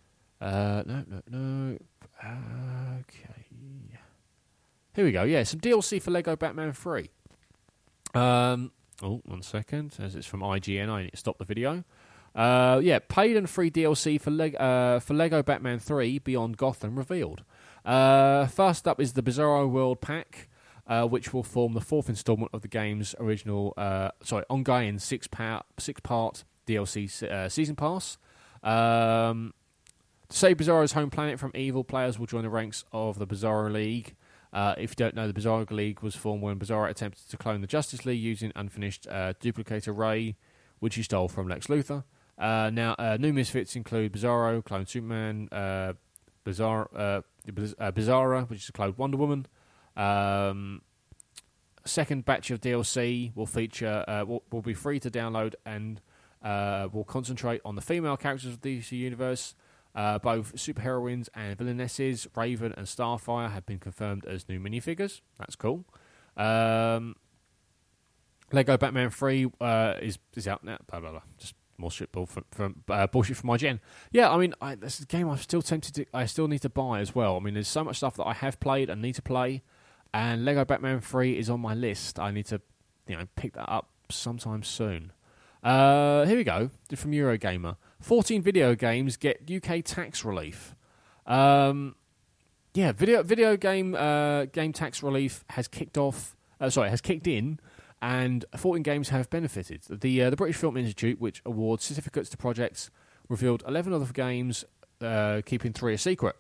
No. Okay. Here we go. Yeah, some DLC for Lego Batman 3. 1 second. As it's from IGN, I need to stop the video. Paid and free DLC for Lego Batman 3 Beyond Gotham revealed. First up is the Bizarro World Pack, which will form the fourth installment of the game's ongoing six-part DLC season pass. To save Bizarro's home planet from evil, players will join the ranks of the Bizarro League. If you don't know, the Bizarro League was formed when Bizarro attempted to clone the Justice League using unfinished duplicator Ray, which he stole from Lex Luthor. New misfits include Bizarro, clone Superman, Bizarra, which is a clone Wonder Woman. Second batch of DLC will feature will be free to download and will concentrate on the female characters of the DC universe. Both superheroines and villainesses, Raven and Starfire, have been confirmed as new minifigures. That's cool. Lego Batman 3 is out now. Blah, blah, blah. Just more shit from bullshit from IGN. Yeah, I mean, this is a game I'm still tempted to. I still need to buy as well. I mean, there's so much stuff that I have played and need to play, and Lego Batman 3 is on my list. I need to, pick that up sometime soon. Here we go, from Eurogamer. 14 video games get UK tax relief. Video game tax relief has kicked in, and 14 games have benefited. The British Film Institute, which awards certificates to projects, revealed 11 other games, keeping 3 a secret.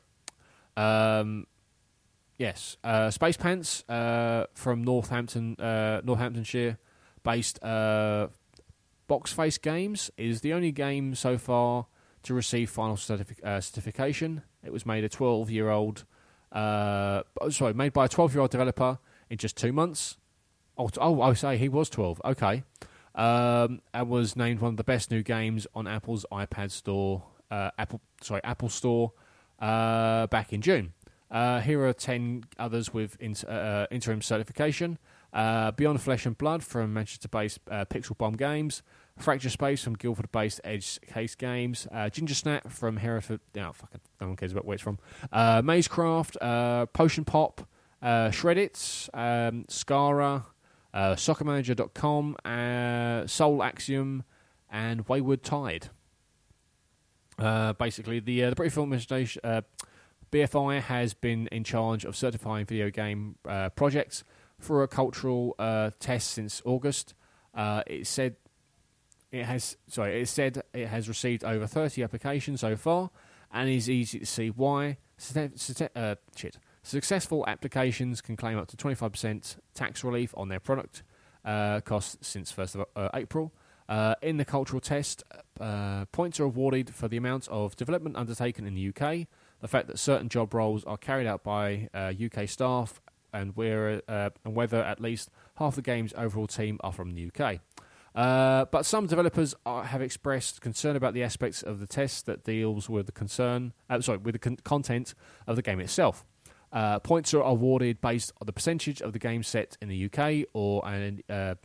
Space Pants from Northamptonshire based Boxface Games is the only game so far to receive final certification. It was made by a 12-year-old developer in just 2 months. I say he was 12. Okay, and was named one of the best new games on Apple's iPad Store, Apple Store, back in June. Here are 10 others with interim certification. Beyond Flesh and Blood from Manchester-based Pixel Bomb Games. Fracture Space from Guildford-based Edge Case Games. Ginger Snap from Hereford. No one cares about where it's from. Mazecraft, Potion Pop, Shreddit, Scara, SoccerManager.com, Soul Axiom, and Wayward Tide. Basically, the British Film Institute, BFI, has been in charge of certifying video game projects for a cultural test since August. It said it has received over 30 applications so far, and is easy to see why. Successful applications can claim up to 25% tax relief on their product costs since 1st of April. In the cultural test, points are awarded for the amount of development undertaken in the UK, the fact that certain job roles are carried out by UK staff, and whether at least half the game's overall team are from the UK. But some developers have expressed concern about the aspects of the test that deals with the content of the game itself. Points are awarded based on the percentage of the game set in the UK or an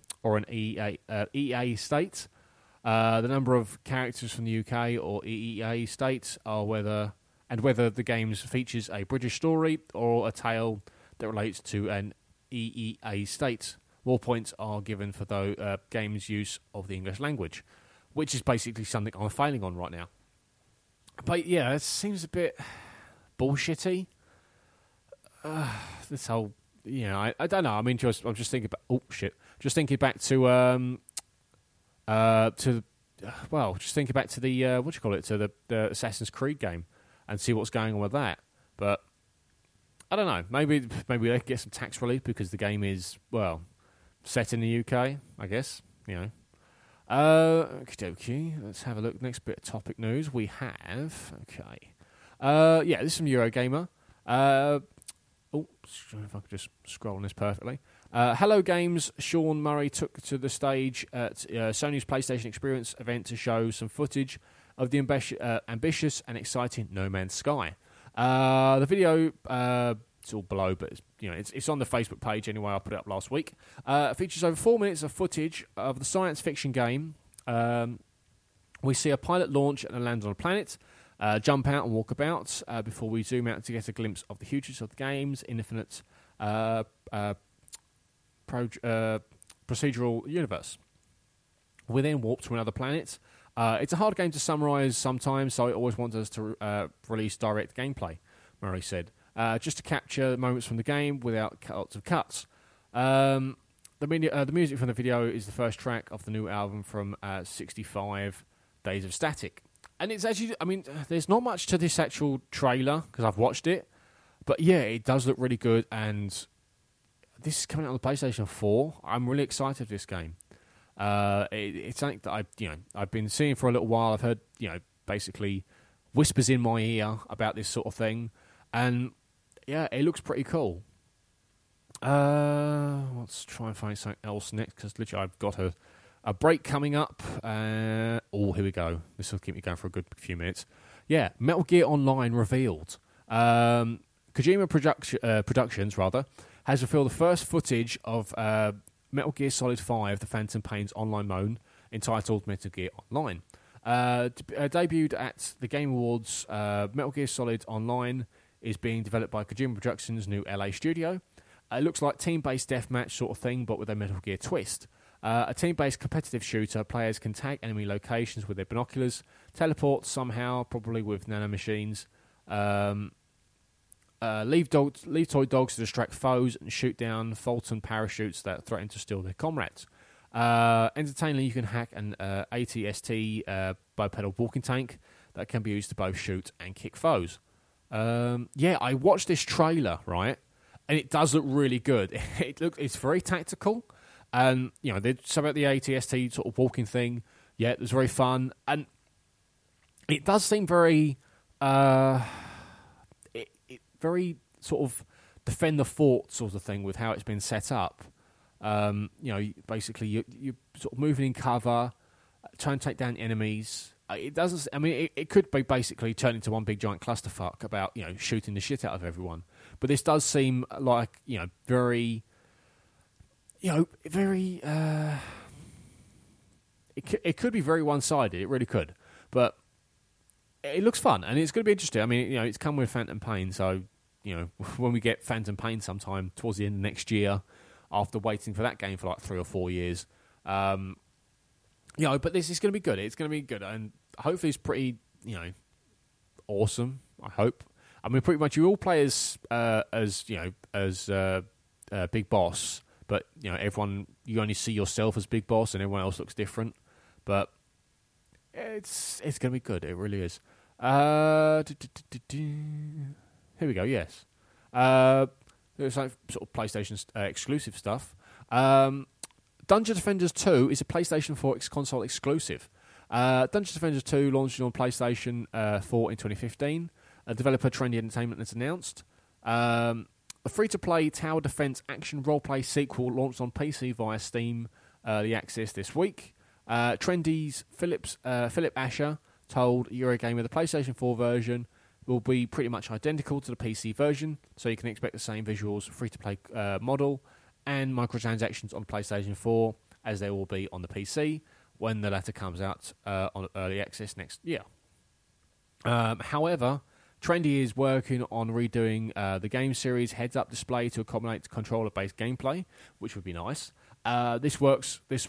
EA state, the number of characters from the UK or EEA state, whether the game features a British story or a tale that relates to an EEA state. More points are given for the game's use of the English language, which is basically something I'm failing on right now. But yeah, it seems a bit bullshitty. This whole, I don't know. I mean, I'm just thinking about. Just thinking back to just thinking back to the to the Assassin's Creed game and see what's going on with that. But I don't know. Maybe they can get some tax relief because the game is set in the UK. I guess Okie dokie. Let's have a look. Next bit of topic news we have. Okay. This is from Eurogamer. If I could just scroll on this perfectly. Hello Games' Sean Murray took to the stage at Sony's PlayStation Experience event to show some footage of the ambitious and exciting No Man's Sky. The video, it's all below, but it's on the Facebook page anyway. I put it up last week. Features over 4 minutes of footage of the science fiction game. We see a pilot launch and land on a planet. Jump out and walk about before we zoom out to get a glimpse of the hugeness of the game's infinite procedural universe. We then warp to another planet. It's a hard game to summarise sometimes, so I always want us to release direct gameplay, Murray said, just to capture moments from the game without lots of cuts. The music from the video is the first track of the new album from 65 Days of Static. And it's actually, there's not much to this actual trailer, because I've watched it. But yeah, it does look really good, and this is coming out on the PlayStation 4. I'm really excited for this game. It's something that I've been seeing for a little while. I've heard, basically whispers in my ear about this sort of thing. And yeah, it looks pretty cool. Let's try and find something else next, because literally I've got a break coming up. Here we go. This will keep me going for a good few minutes. Yeah, Metal Gear Online revealed. Kojima Productions has revealed the first footage of Metal Gear Solid 5, The Phantom Pain's online mode, entitled Metal Gear Online. Debuted at the Game Awards, Metal Gear Solid Online is being developed by Kojima Productions' new LA studio. It looks like team-based deathmatch sort of thing, but with a Metal Gear twist. A team-based competitive shooter, players can tag enemy locations with their binoculars, teleport somehow, probably with nanomachines, leave toy dogs to distract foes, and shoot down Fulton parachutes that threaten to steal their comrades. Entertainingly, you can hack an AT-ST bipedal walking tank that can be used to both shoot and kick foes. I watched this trailer, right, and it does look really good. It's very tactical. And, there's something about the AT-ST sort of walking thing. Yeah, it was very fun. And it does seem very, very sort of defend the fort sort of thing with how it's been set up. Basically you're sort of moving in cover, trying to take down enemies. It doesn't. I mean, it could be basically turned into one big giant clusterfuck about, shooting the shit out of everyone. But this does seem like, very... very. It could be very one-sided. It really could, but it looks fun and it's going to be interesting. I mean, it's come with Phantom Pain, so when we get Phantom Pain sometime towards the end of next year, after waiting for that game for like 3 or 4 years, but this is going to be good. It's going to be good, and hopefully it's pretty, awesome. I hope. I mean, pretty much you all play as Big Boss. But, everyone, you only see yourself as Big Boss and everyone else looks different. But it's going to be good. It really is. Here we go, yes. There's like sort of PlayStation exclusive stuff. Dungeon Defenders 2 is a PlayStation 4 console exclusive. Dungeon Defenders 2 launched on PlayStation 4 in 2015. Developer Trendy Entertainment has announced. A free-to-play tower defense action roleplay sequel launched on PC via Steam Early Access this week. Trendy's Philip Asher told Eurogamer the PlayStation 4 version will be pretty much identical to the PC version, so you can expect the same visuals, free-to-play model, and microtransactions on PlayStation 4 as there will be on the PC when the latter comes out on Early Access next year. However, Trendy is working on redoing the game series heads-up display to accommodate controller-based gameplay, which would be nice. This work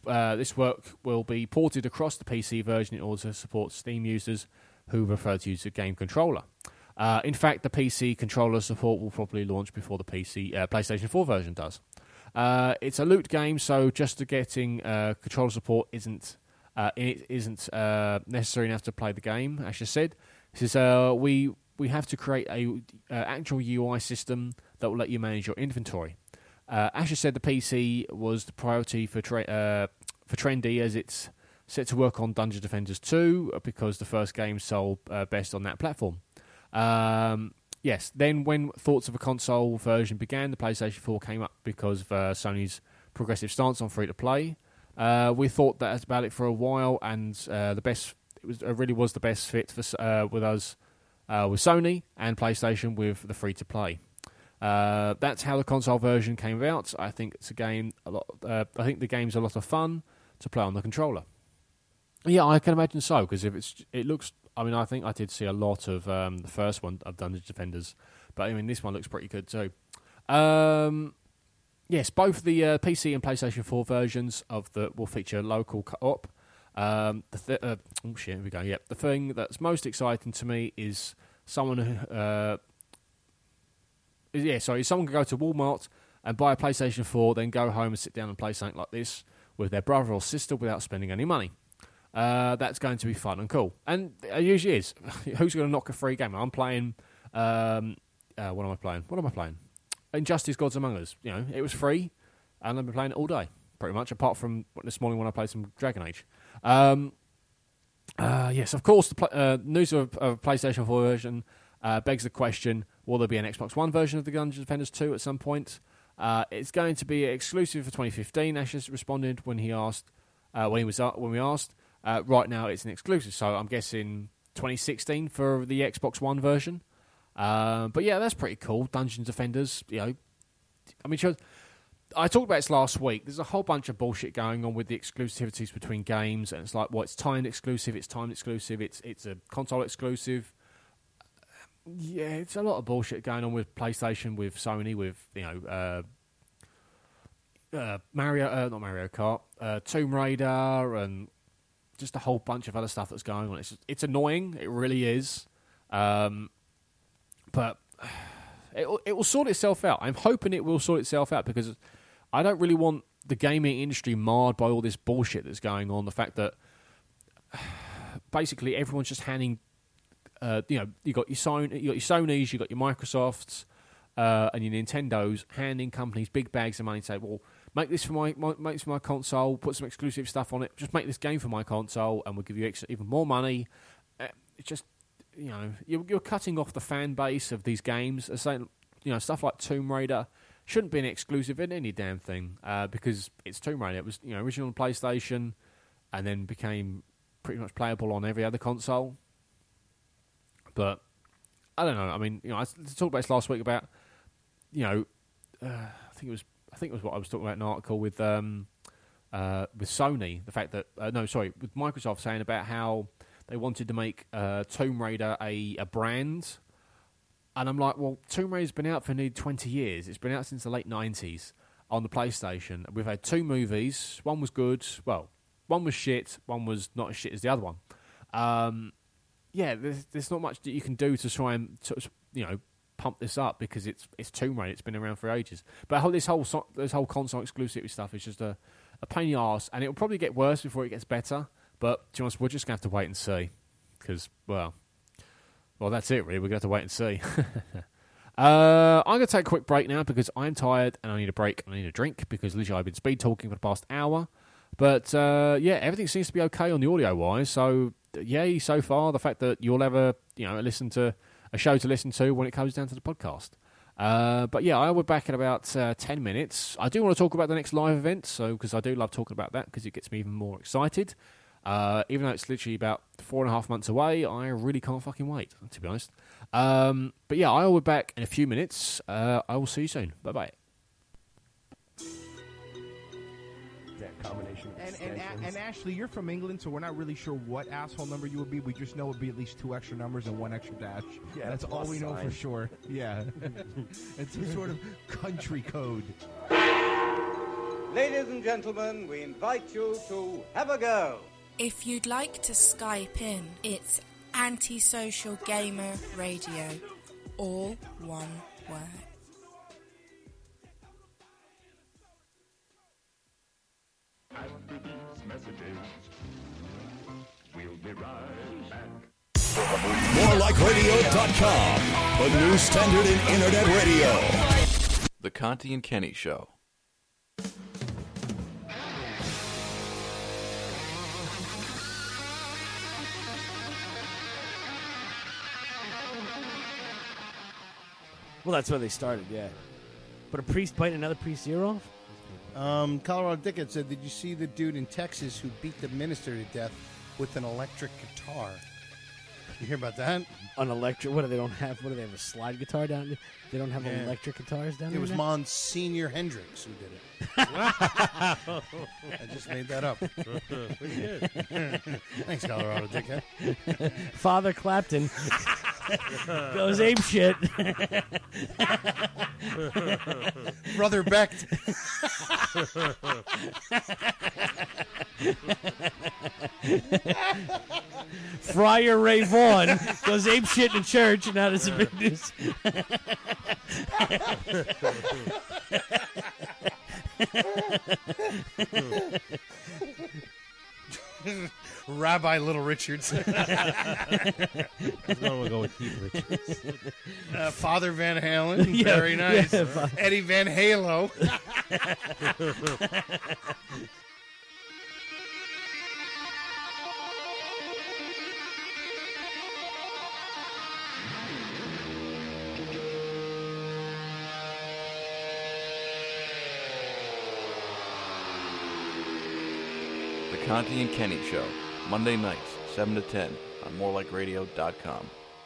will be ported across the PC version in order to support Steam users who prefer to use a game controller. In fact, the PC controller support will probably launch before the PlayStation 4 version does. It's a loot game, so just getting controller support isn't necessary enough to play the game. Asher said, "This is we have to create a actual UI system that will let you manage your inventory." Asher said the PC was the priority for Trendy as it's set to work on Dungeon Defenders 2 because the first game sold best on that platform. Yes, then when thoughts of a console version began, the PlayStation 4 came up because of Sony's progressive stance on free-to-play. We thought that about it for a while, and it really was the best fit for with us. With Sony and PlayStation with the free-to-play. That's how the console version came about. I think it's a game I think the game's a lot of fun to play on the controller. Yeah, I can imagine so, because it looks. I mean, I think I did see a lot of the first one of Dungeon Defenders, but I mean this one looks pretty good too. Yes, both the PC and PlayStation 4 versions will feature local co-op. Here we go. Yep, the thing that's most exciting to me is someone who, someone can go to Walmart and buy a PlayStation 4, then go home and sit down and play something like this with their brother or sister without spending any money. That's going to be fun and cool, and it usually is. Who's going to knock a free game? I'm playing. What am I playing? Injustice: Gods Among Us. It was free, and I've been playing it all day, pretty much. Apart from this morning when I played some Dragon Age. Yes, of course, the news of a PlayStation 4 version begs the question, will there be an Xbox One version of the Dungeon Defenders 2 at some point? It's going to be exclusive for 2015, Asher responded when we asked. Right now it's an exclusive, so I'm guessing 2016 for the Xbox One version. But yeah, that's pretty cool. Dungeon Defenders, I mean, I talked about this last week. There's a whole bunch of bullshit going on with the exclusivities between games, and it's like, it's timed exclusive, it's a console exclusive. Yeah, it's a lot of bullshit going on with PlayStation, with Sony, with not Mario Kart, Tomb Raider, and just a whole bunch of other stuff that's going on. It's annoying. It really is. But it will sort itself out. I'm hoping it will sort itself out because I don't really want the gaming industry marred by all this bullshit that's going on. The fact that basically everyone's just handing, you got your Sonys, you got your Microsofts, and your Nintendos handing companies big bags of money and say, well, make this for my console, put some exclusive stuff on it, just make this game for my console, and we'll give you even more money. It's just, you're cutting off the fan base of these games. Saying, stuff like Tomb Raider shouldn't be an exclusive in any damn thing because it's Tomb Raider. It was original on PlayStation and then became pretty much playable on every other console. But I don't know. I mean, I talked about this last week about, I think it was what I was talking about in an article with Sony. The fact that with Microsoft saying about how they wanted to make Tomb Raider a brand. And I'm like, well, Tomb Raider's been out for nearly 20 years. It's been out since the late 90s on the PlayStation. We've had 2 movies. One was good. Well, one was shit. One was not as shit as the other one. There's not much that you can do to try and pump this up because it's Tomb Raider. It's been around for ages. But this whole console exclusivity stuff is just a pain in the arse, and it will probably get worse before it gets better. But to be honest, we're just going to have to wait and see because, well, that's it, really. We're going to have to wait and see. I'm going to take a quick break now because I'm tired and I need a break and I need a drink because literally I've been speed talking for the past hour. But, everything seems to be okay on the audio-wise. So, yay so far, the fact that you'll ever, listen to a show to listen to when it comes down to the podcast. But, I will be back in about 10 minutes. I do want to talk about the next live event, because I do love talking about that because it gets me even more excited. Even though it's literally about 4.5 months away, I really can't fucking wait, to be honest. I will be back in a few minutes. I will see you soon. Bye-bye. That combination and Ashley, you're from England, so we're not really sure what asshole number you would be. We just know it would be at least 2 extra numbers and 1 extra dash. Yeah, that's all we know for sure. Yeah. It's some sort of country code. Ladies and gentlemen, we invite you to have a go. If you'd like to Skype in, it's Antisocial Gamer Radio. All one word. After these messages, we'll be right back. MoreLikeRadio.com, the new standard in Internet radio. The Conti and Kenny Show. Well, that's where they started, yeah. But a priest biting another priest's ear off? Colorado Dickens said, did you see the dude in Texas who beat the minister to death with an electric guitar? You hear about that? An electric? What do they have? What do they have? A slide guitar down there? They don't have electric guitars down there? It was Monsignor Hendricks who did it. I just made that up. Pretty good. Thanks, Colorado Dickhead. Father Clapton goes apeshit. Brother Becht. Friar Ray Vaughan goes apeshit in church, and now there's a big news. Rabbi Little Richards. I want to go with Keith Richards. Father Van Halen. Yeah, very nice. Yeah, Eddie Van Halo. The Conti and Kenny Show, Monday nights, 7 to 10, on MoreLikeRadio.com.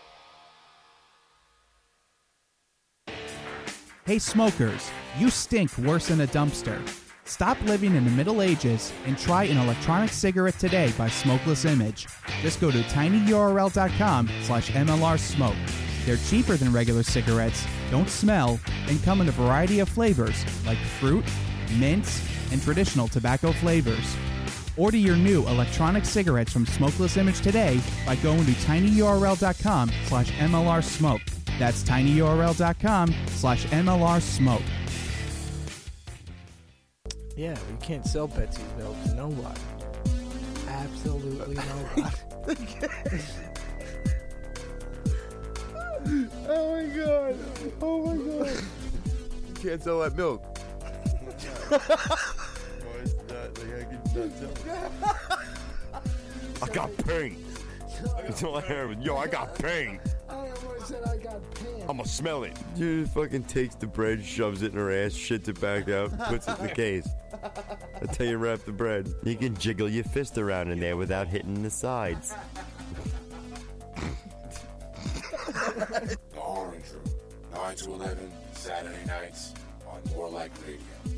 Hey smokers, you stink worse than a dumpster. Stop living in the Middle Ages and try an electronic cigarette today by Smokeless Image. Just go to tinyurl.com/MLRsmoke. They're cheaper than regular cigarettes, don't smell, and come in a variety of flavors like fruit, mints, and traditional tobacco flavors. Order your new electronic cigarettes from Smokeless Image today by going to tinyurl.com/MLRsmoke. That's tinyurl.com/MLRsmoke. Yeah, you can't sell Betsy's milk to nobody. Absolutely nobody. Oh my god. Oh my god. You can't sell that milk. I got pain. That's all I heard. Yo, I got pain. I said I got pain. I'm gonna smell it. Dude fucking takes the bread, shoves it in her ass, shits it back out, puts it in the case. That's how you wrap the bread. You can jiggle your fist around in there without hitting the sides. The Orange Room, 9 to 11, Saturday nights on More Like Radio.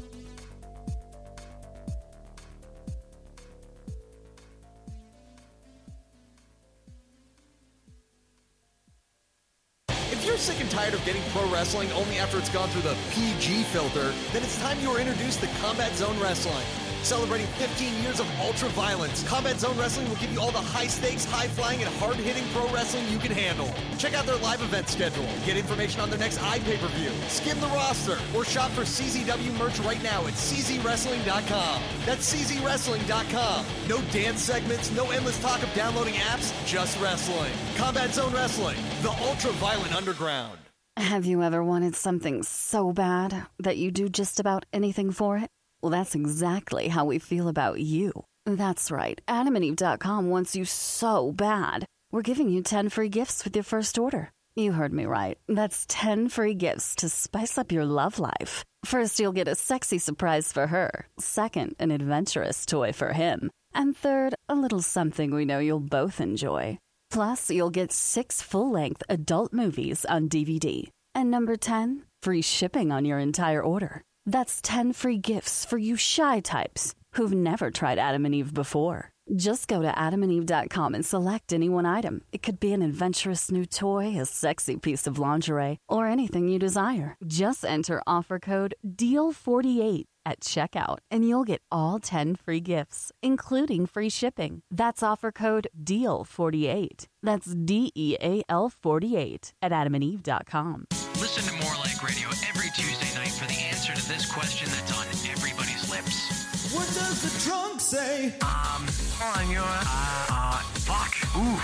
If you're sick and tired of getting pro wrestling only after it's gone through the PG filter, then it's time you were introduced to Combat Zone Wrestling. Celebrating 15 years of ultra violence, Combat Zone Wrestling will give you all the high stakes, high flying, and hard hitting pro wrestling you can handle. Check out their live event schedule, get information on their next iPay-per-view, skim the roster, or shop for CZW merch right now at czwrestling.com. That's czwrestling.com. No dance segments, no endless talk of downloading apps, just wrestling. Combat Zone Wrestling, the ultra violent underground. Have you ever wanted something so bad that you do just about anything for it? Well, that's exactly how we feel about you. That's right. AdamandEve.com wants you so bad. We're giving you 10 free gifts with your first order. You heard me right. That's 10 free gifts to spice up your love life. First, you'll get a sexy surprise for her. Second, an adventurous toy for him. And third, a little something we know you'll both enjoy. Plus, you'll get 6 full-length adult movies on DVD. And number 10, free shipping on your entire order. That's 10 free gifts for you shy types who've never tried Adam and Eve before. Just go to adamandeve.com and select any one item. It could be an adventurous new toy, a sexy piece of lingerie, or anything you desire. Just enter offer code DEAL48 at checkout, and you'll get all 10 free gifts, including free shipping. That's offer code DEAL48. That's DEAL48 at adamandeve.com. Listen to More Like Radio every Tuesday night for the answer to this question that's on everybody's lips. What does the trunk say? Hold on, you know fuck. Ooh.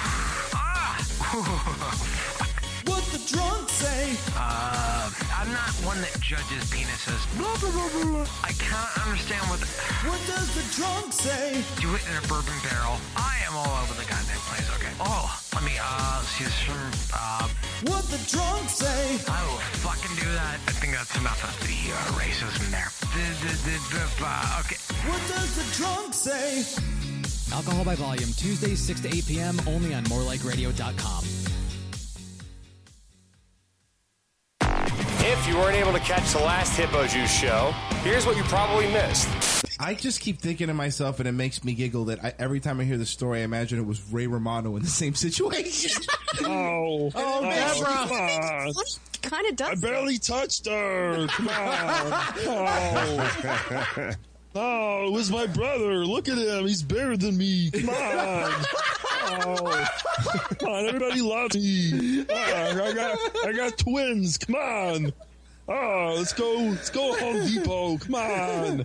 What the drunk say? I'm not one that judges penises. Blah, blah, blah, blah. I can't understand what does the drunk say? Do it in a bourbon barrel. I am all over the goddamn place, okay. Oh, let me, see some, What the drunk say? I will fucking do that. I think that's enough of the racism there. Okay. What does the drunk say? Alcohol by Volume, Tuesdays 6 to 8 p.m. only on morelikeradio.com. If you weren't able to catch the last Hippo Juice show, here's what you probably missed. I just keep thinking to myself, and it makes me giggle, that every time I hear the story, I imagine it was Ray Romano in the same situation. Oh, Deborah. Kind of does. I barely touched her. Come on. Oh, it was my brother. Look at him. He's bigger than me. Come on. Oh. Come on, everybody loves me. I got twins. Come on. Oh, let's go Home Depot. Come on.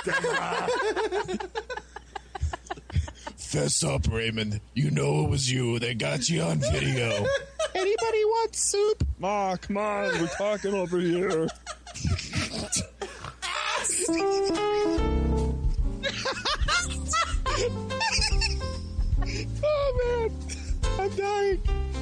Fess up, Raymond. You know it was you. They got you on video. Anybody want soup? Ma, come on. We're talking over here. Oh, man. I'm dying.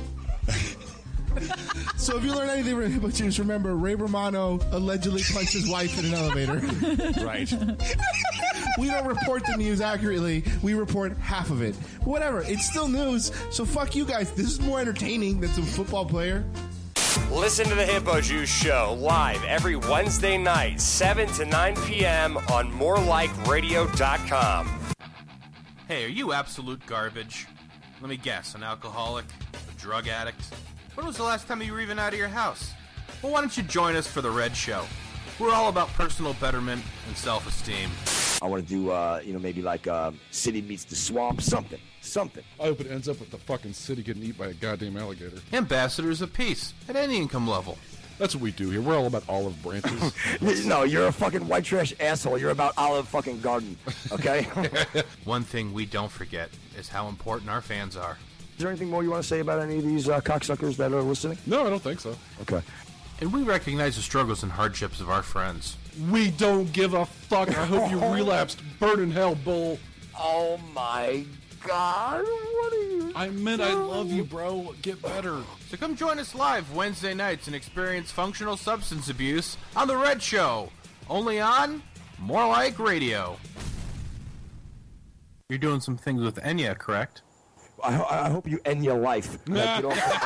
So if you learn anything from Hippo Juice, remember, Ray Romano allegedly punched his wife in an elevator. Right. We don't report the news accurately. We report half of it. Whatever. It's still news, so fuck you guys. This is more entertaining than some football player. Listen to the Hippo Juice show live every Wednesday night, 7 to 9 p.m. on morelikeradio.com. Hey, are you absolute garbage? Let me guess, an alcoholic? A drug addict? When was the last time you were even out of your house? Well, why don't you join us for The Red Show? We're all about personal betterment and self-esteem. I want to do, maybe like City Meets the Swamp, something. I hope it ends up with the fucking city getting eaten by a goddamn alligator. Ambassadors of peace at any income level. That's what we do here. We're all about olive branches. No, you're a fucking white trash asshole. You're about Olive fucking Garden, okay? One thing we don't forget is how important our fans are. Is there anything more you want to say about any of these cocksuckers that are listening? No, I don't think so. Okay. And we recognize the struggles and hardships of our friends. We don't give a fuck. I hope you relapsed. Burn in hell, bull. Oh, my God. What are you I meant I love you, bro. Get better. So come join us live Wednesday nights and experience functional substance abuse on The Red Show. Only on More Like Radio. You're doing some things with Enya, correct? I hope you end your life. Now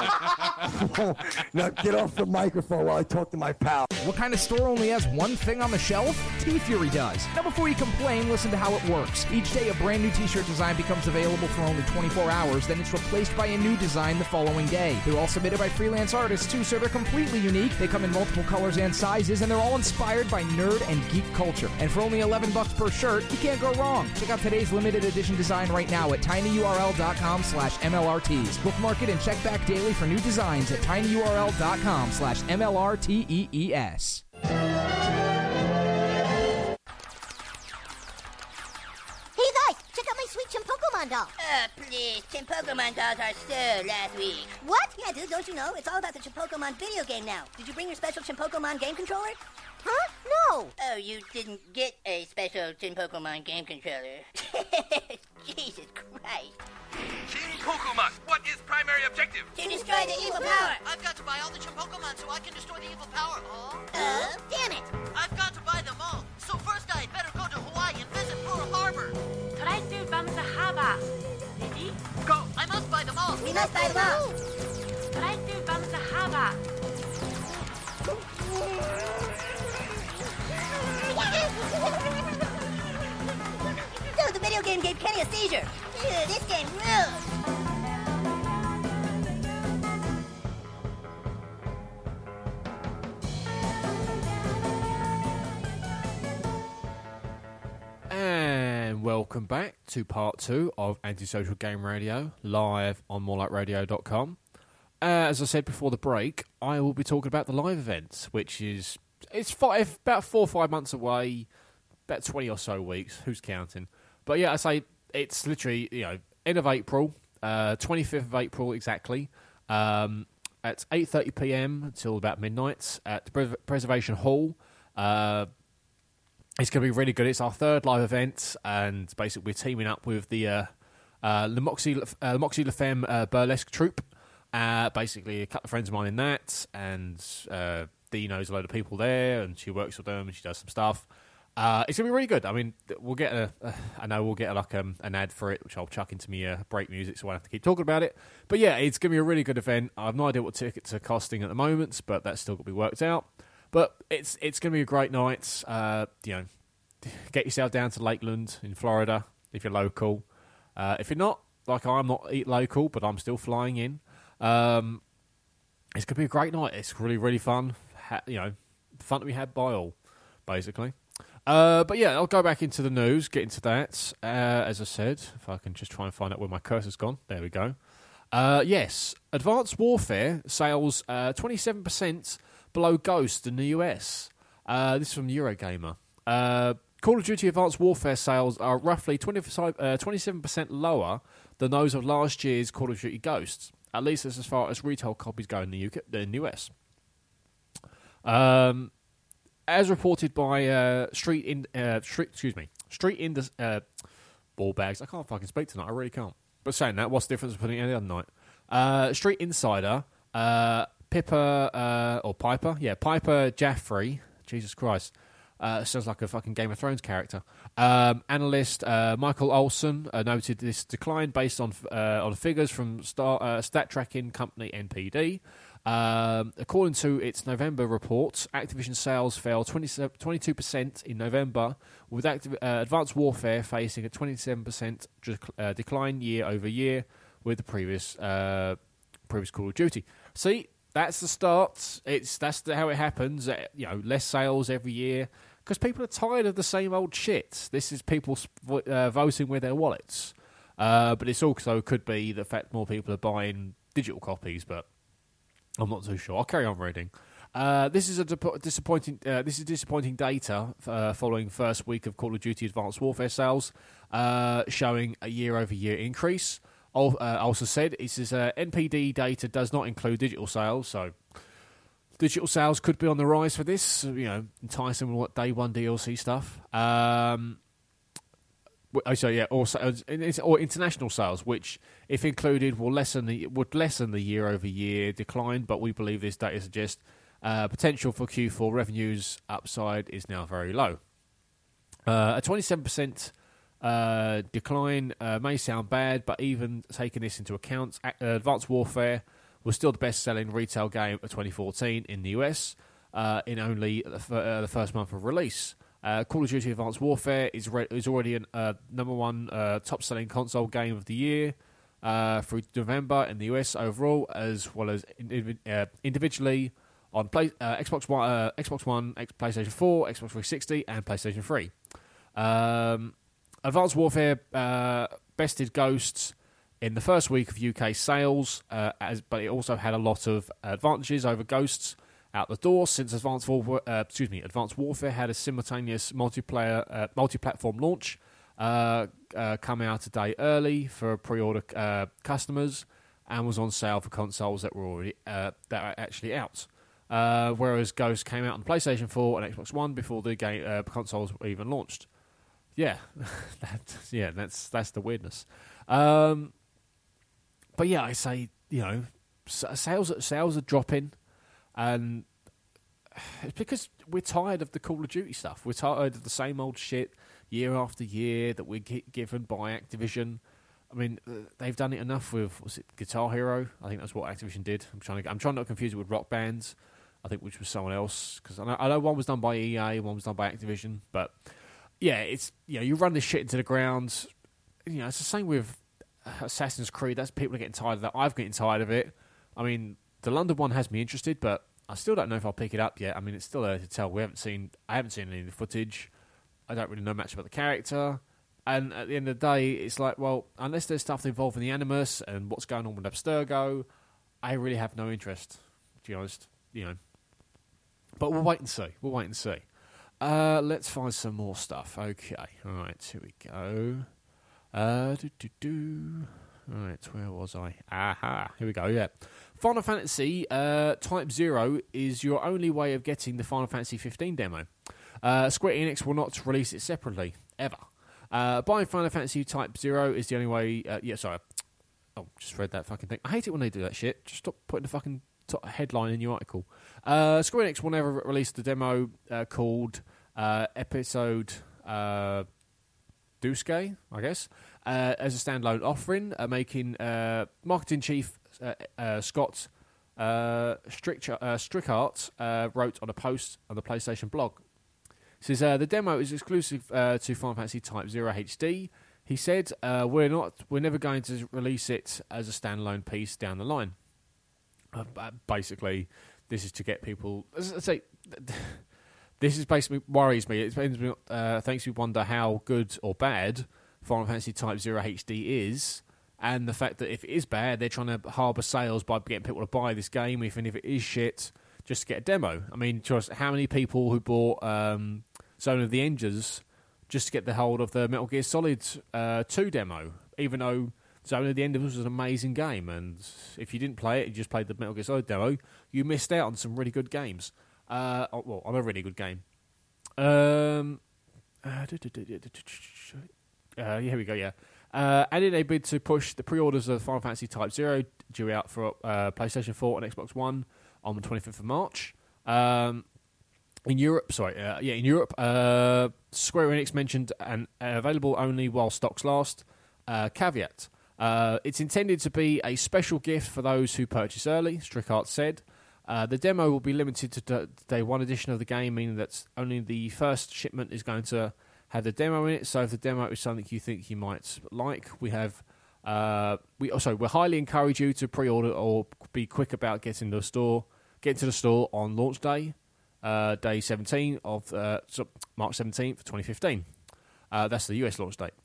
get off the microphone while I talk to my pal. What kind of store only has one thing on the shelf? T-Fury does. Now before you complain, listen to how it works. Each day a brand new t-shirt design becomes available for only 24 hours, then it's replaced by a new design the following day. They're all submitted by freelance artists too, so they're completely unique. They come in multiple colors and sizes, and they're all inspired by nerd and geek culture. And for only $11 per shirt, you can't go wrong. Check out today's limited edition design right now at tinyurl.com/MLRTs. Bookmark it and check back daily for new designs at tinyurl.com/MLRTEES. Hey guys, check out my sweet Chimpokemon doll. Please, Chimpokemon dolls are so last week. What? Yeah, dude, don't you know? It's all about the Chimpokemon video game now. Did you bring your special Chimpokemon game controller? Huh? No. Oh, you didn't get a special Chimpokemon game controller. Jesus Christ. Chimpokemon, what is primary objective? To destroy the evil power. I've got to buy all the Chimpokemon so I can destroy the evil power. Damn it. I've got to buy them all. So first I'd better go to Hawaii and visit Pearl Harbor. Try to bomb the harbor. Ready? Go. I must buy them all. We must buy them all. Try to bomb the harbor. Dude, the video game gave Kenny a seizure. Dude, this game rules. And welcome back to part 2 of Antisocial Game Radio, live on morelikeradio.com. As I said before the break, I will be talking about the live events, which is about 4 or 5 months away, about 20 or so weeks. Who's counting? But yeah, I say it's literally end of April, 25th of April exactly, at 8:30 p.m. until about midnight at the Preservation Hall. It's going to be really good. It's our third live event, and basically we're teaming up with the Moxie La Femme burlesque troupe. Basically, a couple of friends of mine in that, and Dee knows a load of people there, and she works with them, and she does some stuff. It's going to be really good. I mean, we'll get an ad for it, which I'll chuck into my break music, so I won't have to keep talking about it. But yeah, it's going to be a really good event. I have no idea what tickets are costing at the moment, but that's still got to be worked out. But it's going to be a great night. Get yourself down to Lakeland in Florida if you're local. If you're not, like I'm not local, but I'm still flying in. It's going to be a great night. It's really, really fun. Fun to be had by all, basically. But yeah, I'll go back into the news, get into that. As I said, if I can just try and find out where my cursor's gone. There we go. Yes, Advanced Warfare sales 27% below Ghost in the US. This is from Eurogamer. Call of Duty Advanced Warfare sales are roughly 27% lower than those of last year's Call of Duty Ghosts. At least as far as retail copies go in the US. As reported by Street Ball Bags. I can't fucking speak tonight. I really can't. But saying that, what's the difference between any other night? Street Insider, Piper Jaffrey. Jesus Christ. Sounds like a fucking Game of Thrones character. Analyst Michael Olsen noted this decline based on figures from stat tracking company NPD. According to its November report, Activision sales fell 22% in November, with Advanced Warfare facing a 27% decline year over year with the previous Call of Duty. See, that's the start. How it happens. Less sales every year because people are tired of the same old shit. This is people voting with their wallets, but it's also could be the fact more people are buying digital copies. But I'm not too sure. I'll carry on reading. This is disappointing. This is disappointing data following first week of Call of Duty Advanced Warfare sales, showing a year-over-year increase. Also said, it says NPD data does not include digital sales, so digital sales could be on the rise for this. Enticing with day one DLC stuff. Or international sales, which, if included, would lessen the year-over-year decline. But we believe this data suggests potential for Q4 revenues upside is now very low. A 27% decline may sound bad, but even taking this into account, Advanced Warfare was still the best-selling retail game of 2014 in the US in only the first month of release. Call of Duty Advanced Warfare is already a number one top-selling console game of the year through November in the US overall, as well as individually on Xbox One, PlayStation 4, Xbox 360, and PlayStation 3. Advanced Warfare bested Ghosts in the first week of UK sales, but it also had a lot of advantages over Ghosts out the door since Advanced Warfare had a simultaneous multi-platform launch come out a day early for pre-order customers and was on sale for consoles that were actually out. Whereas Ghost came out on PlayStation 4 and Xbox One before the game consoles were even launched. Yeah, that's the weirdness. But yeah, I say sales are dropping, and it's because we're tired of the Call of Duty stuff. We're tired of the same old shit year after year that we're given by Activision. I mean, they've done it enough with, was it Guitar Hero? I think that's what Activision did. I'm trying not to confuse it with Rock Band, I think, which was someone else, because I know one was done by EA, one was done by Activision, but yeah, it's you run this shit into the ground. It's the same with Assassin's Creed. That's people are getting tired of that. I'm getting tired of it. I mean, the London one has me interested, but I still don't know if I'll pick it up yet. I mean, it's still early to tell. I haven't seen any of the footage. I don't really know much about the character. And at the end of the day, it's like, well, unless there's stuff involving the Animus and what's going on with Abstergo, I really have no interest, to be honest. But we'll wait and see. Let's find some more stuff. Okay, all right, here we go. Right, where was I? Aha, here we go, yeah. Final Fantasy Type 0 is your only way of getting the Final Fantasy 15 demo. Square Enix will not release it separately, ever. Buying Final Fantasy Type 0 is the only way... just read that fucking thing. I hate it when they do that shit. Just stop putting the fucking headline in your article. Square Enix will never release the demo called Episode... Duske, I guess, as a standalone offering, making marketing chief Scott Strickart wrote on a post on the PlayStation blog. He says the demo is exclusive to Final Fantasy Type 0 HD. He said we're never going to release it as a standalone piece down the line. Basically, this is to get people. As I say. This is basically worries me. It makes me wonder how good or bad Final Fantasy Type 0 HD is, and the fact that if it is bad, they're trying to harbour sales by getting people to buy this game, even if it is shit, just to get a demo. I mean, just how many people who bought Zone of the Enders just to get the hold of the Metal Gear Solid 2 demo, even though Zone of the Enders was an amazing game, and if you didn't play it, you just played the Metal Gear Solid demo, you missed out on some really good games. On a really good game. Here we go, yeah. Added a bid to push the pre-orders of Final Fantasy Type 0 due out for PlayStation 4 and Xbox One on the 25th of March. In Europe, Square Enix mentioned and available only while stocks last. Caveat. It's intended to be a special gift for those who purchase early, Strickart said. The demo will be limited to day one edition of the game, meaning that only the first shipment is going to have the demo in it. So if the demo is something you think you might like, we have We highly encourage you to pre-order or be quick about getting to the store on launch day, day 17 of March 17th, 2015. That's the US launch date.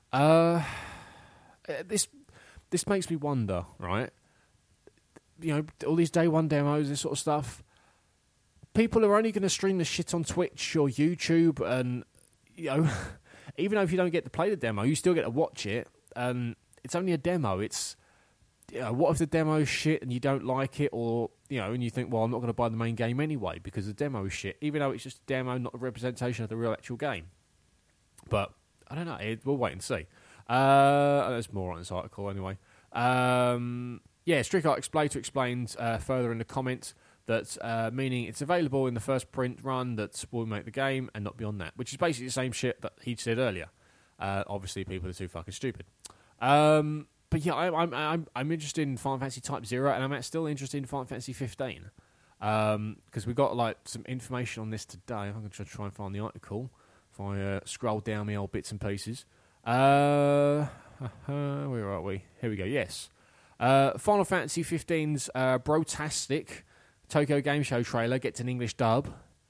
This makes me wonder, right? You know, all these day one demos, this sort of stuff. People are only going to stream the shit on Twitch or YouTube, and you know, even though if you don't get to play the demo, you still get to watch it. And it's only a demo. It's, you know, what if the demo is shit and you don't like it, or you know, and you think, well, I'm not going to buy the main game anyway because the demo is shit, even though it's just a demo, not a representation of the real actual game. But I don't know. We'll wait and see. There's more on this article anyway. Strict Art explains further in the comments that meaning it's available in the first print run that will make the game and not beyond that, which is basically the same shit that he said earlier. Obviously, people are too fucking stupid. But yeah, I'm interested in Final Fantasy Type 0, and I'm still interested in Final Fantasy 15 because we got like some information on this today. I'm going to try and find the article if I scroll down my old bits and pieces. Where are we? Here we go. Yes. Final Fantasy 15's Brotastic Tokyo Game Show trailer gets an English dub.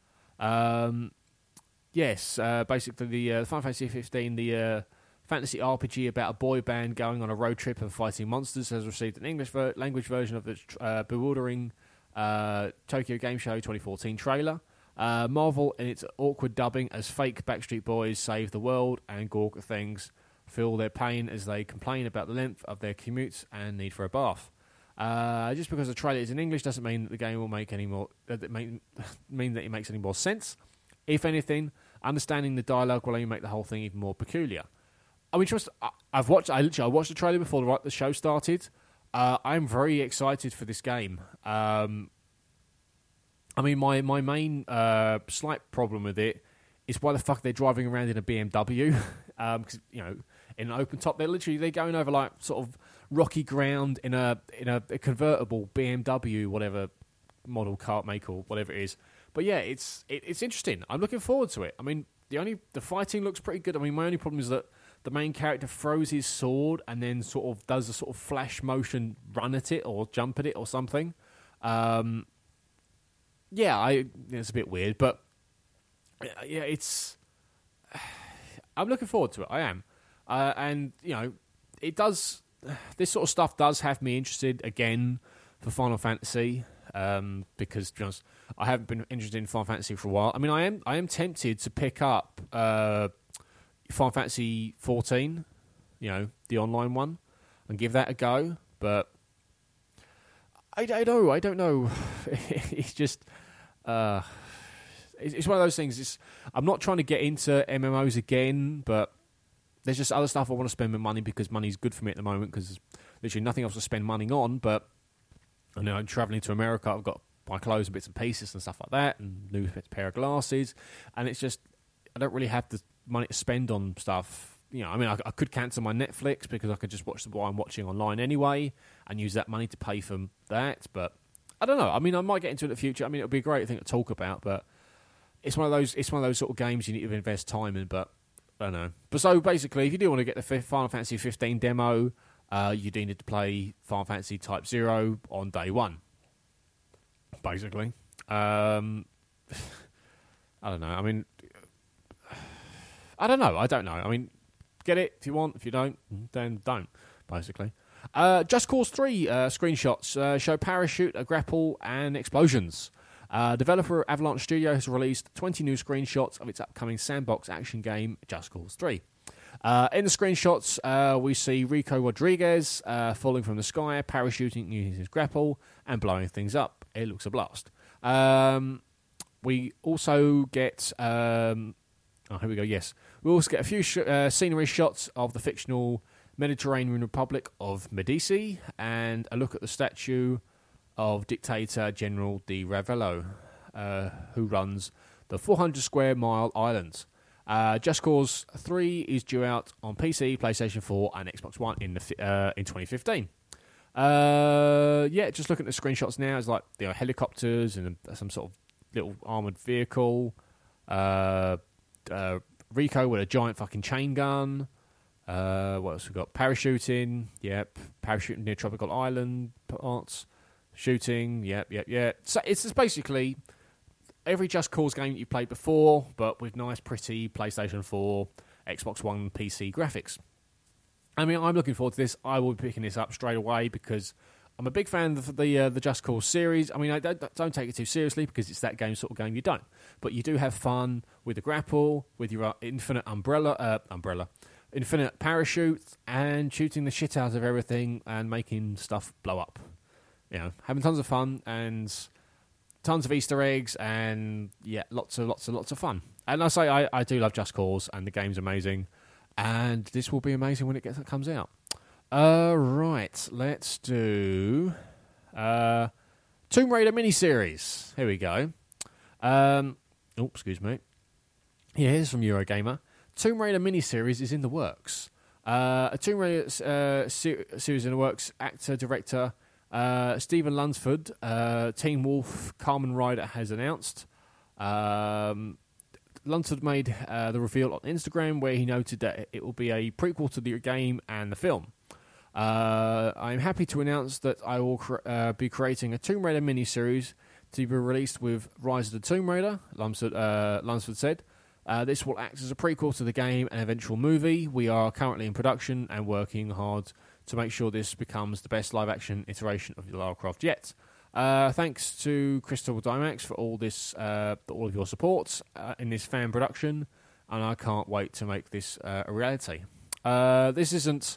Basically the Final Fantasy 15, the fantasy RPG about a boy band going on a road trip and fighting monsters, has received an English language version of the bewildering Tokyo Game Show 2014 trailer. Marvel in its awkward dubbing as fake Backstreet Boys save the world and gawk at things, feel their pain as they complain about the length of their commutes and need for a bath. Just because the trailer is in English doesn't mean that the game will make any more. Mean that it makes any more sense. If anything, understanding the dialogue will only make the whole thing even more peculiar. I mean, I watched the trailer before the show started. I'm very excited for this game. I mean, my main slight problem with it is why the fuck they're driving around in a BMW. Because you know, in an open top, they're going over like sort of rocky ground in a convertible BMW, whatever model car make or whatever it is. But yeah, it's interesting. I'm looking forward to it. I mean, the fighting looks pretty good. I mean, my only problem is that the main character throws his sword and then sort of does a sort of flash motion run at it or jump at it or something. It's a bit weird, but yeah, I'm looking forward to it. I am, and you know, it does. This sort of stuff does have me interested again for Final Fantasy, because to be honest, I haven't been interested in Final Fantasy for a while. I mean, I am tempted to pick up Final Fantasy 14, you know, the online one, and give that a go, but I don't know. It's just. It's one of those things. I'm not trying to get into MMOs again, but there's just other stuff I want to spend my money because money's good for me at the moment because there's literally nothing else to spend money on. But I know I'm travelling to America. I've got my clothes and bits and pieces and stuff like that, and new pair of glasses. And it's just I don't really have the money to spend on stuff. You know, I mean, I could cancel my Netflix because I could just watch what I'm watching online anyway and use that money to pay for that. But I don't know. I mean, I might get into it in the future. I mean, it'll be a great thing to talk about, but it's one of those sort of games you need to invest time in. But I don't know. But so basically, if you do want to get the Final Fantasy 15 demo, you do need to play Final Fantasy Type 0 on day one. Basically, I don't know. I mean, I don't know. I mean, get it if you want. If you don't, then don't. Basically. Just Cause 3 screenshots show parachute, a grapple, and explosions. Developer Avalanche Studio has released 20 new screenshots of its upcoming sandbox action game, Just Cause 3. In the screenshots, we see Rico Rodriguez falling from the sky, parachuting using his grapple, and blowing things up. It looks a blast. We also get... here we go, yes. We also get a few scenery shots of the fictional Mediterranean Republic of Medici and a look at the statue of dictator General Di Ravello, who runs the 400 square mile island. Just Cause 3 is due out on PC, PlayStation 4 and Xbox One in 2015. Just looking at the screenshots now, it's like helicopters and some sort of little armoured vehicle. Rico with a giant fucking chain gun. What else we got? Parachuting. Yep. Parachuting near tropical island parts. Shooting. Yep. So it's just basically every Just Cause game that you played before, but with nice, pretty PlayStation 4, Xbox One, PC graphics. I mean, I'm looking forward to this. I will be picking this up straight away because I'm a big fan of the Just Cause series. I mean, I don't take it too seriously because it's that sort of game you don't. But you do have fun with the grapple, with your infinite infinite parachute, and shooting the shit out of everything and making stuff blow up. You know, having tons of fun and tons of Easter eggs and lots of fun. And I say I do love Just Cause and the game's amazing, and this will be amazing when it comes out. Right, let's do Tomb Raider miniseries. Here we go. Excuse me. Yeah, here's from Eurogamer. Tomb Raider miniseries is in the works. A Tomb Raider series in the works. Actor, director Stephen Lunsford, Teen Wolf, Kamen Rider has announced. Lunsford made the reveal on Instagram where he noted that it will be a prequel to the game and the film. I'm happy to announce that I will be creating a Tomb Raider miniseries to be released with Rise of the Tomb Raider, Lunsford said. This will act as a prequel to the game and eventual movie. We are currently in production and working hard to make sure this becomes the best live-action iteration of Lara Croft yet. Thanks to Crystal Dynamics for all of your support in this fan production, and I can't wait to make this a reality. This isn't...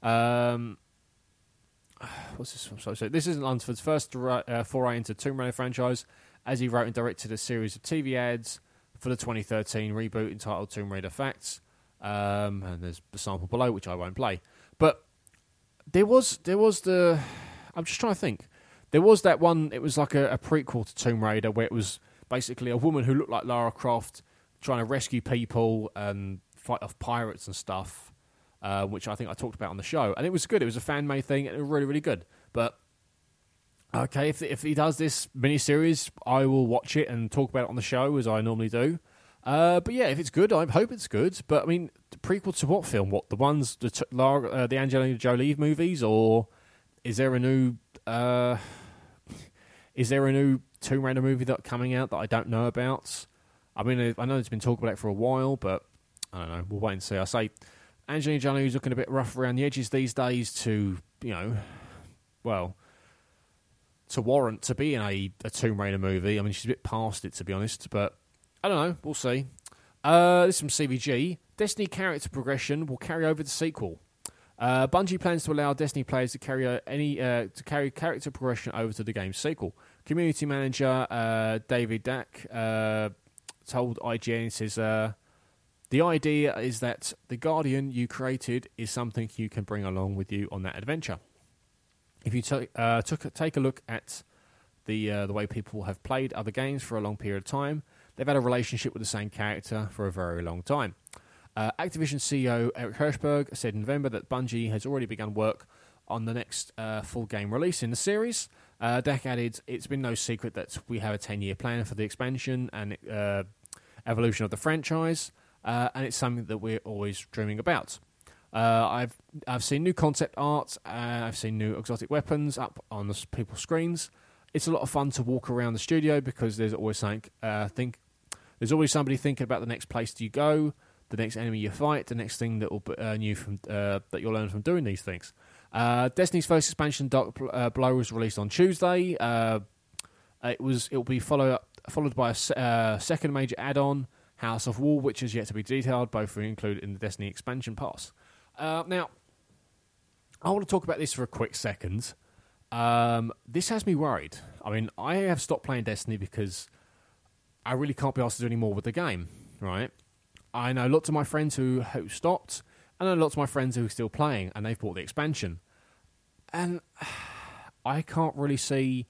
what's this? I'm sorry. So this isn't Lunsford's first foray into Tomb Raider franchise, as he wrote and directed a series of TV ads for the 2013 reboot entitled Tomb Raider Facts. And there's the sample below, which I won't play. But there was the... I'm just trying to think. There was that one, it was like a prequel to Tomb Raider, where it was basically a woman who looked like Lara Croft trying to rescue people and fight off pirates and stuff, which I think I talked about on the show. And it was good. It was a fan-made thing, and it was really, really good. But, okay, if he does this miniseries, I will watch it and talk about it on the show, as I normally do. But yeah, if it's good, I hope it's good. But, I mean, the prequel to what film? What, the ones, the Angelina Jolie movies, or is there a new... is there a new Tomb Raider movie that's coming out that I don't know about? I mean, I know there's been talk about it for a while, but I don't know. We'll wait and see. I say Angelina Jolie's looking a bit rough around the edges these days to, to warrant to be in a Tomb Raider movie. I mean, she's a bit past it, to be honest, but I don't know. We'll see. This is from CBG. Destiny character progression will carry over the sequel. Bungie plans to allow Destiny players to carry character progression over to the game's sequel. Community manager David Dack told IGN, he says, the idea is that the Guardian you created is something you can bring along with you on that adventure. If you take a look at the way people have played other games for a long period of time, they've had a relationship with the same character for a very long time. Activision CEO Eric Hirschberg said in November that Bungie has already begun work on the next full game release in the series. Dak added, it's been no secret that we have a 10-year plan for the expansion and evolution of the franchise, and it's something that we're always dreaming about. I've seen new concept art, I've seen new exotic weapons up on the people's screens. It's a lot of fun to walk around the studio because there's always there's always somebody thinking about the next place you go, the next enemy you fight, the next thing that will that you'll learn from doing these things. Destiny's first expansion, Dark Blow, was released on Tuesday. It will be followed by a second major add-on, House of War, which is yet to be detailed. Both are included in the Destiny expansion pass. Now, I want to talk about this for a quick second. This has me worried. I mean, I have stopped playing Destiny because I really can't be asked to do any more with the game, right? I know lots of my friends who stopped, and I know lots of my friends who are still playing, and they've bought the expansion. And I can't really see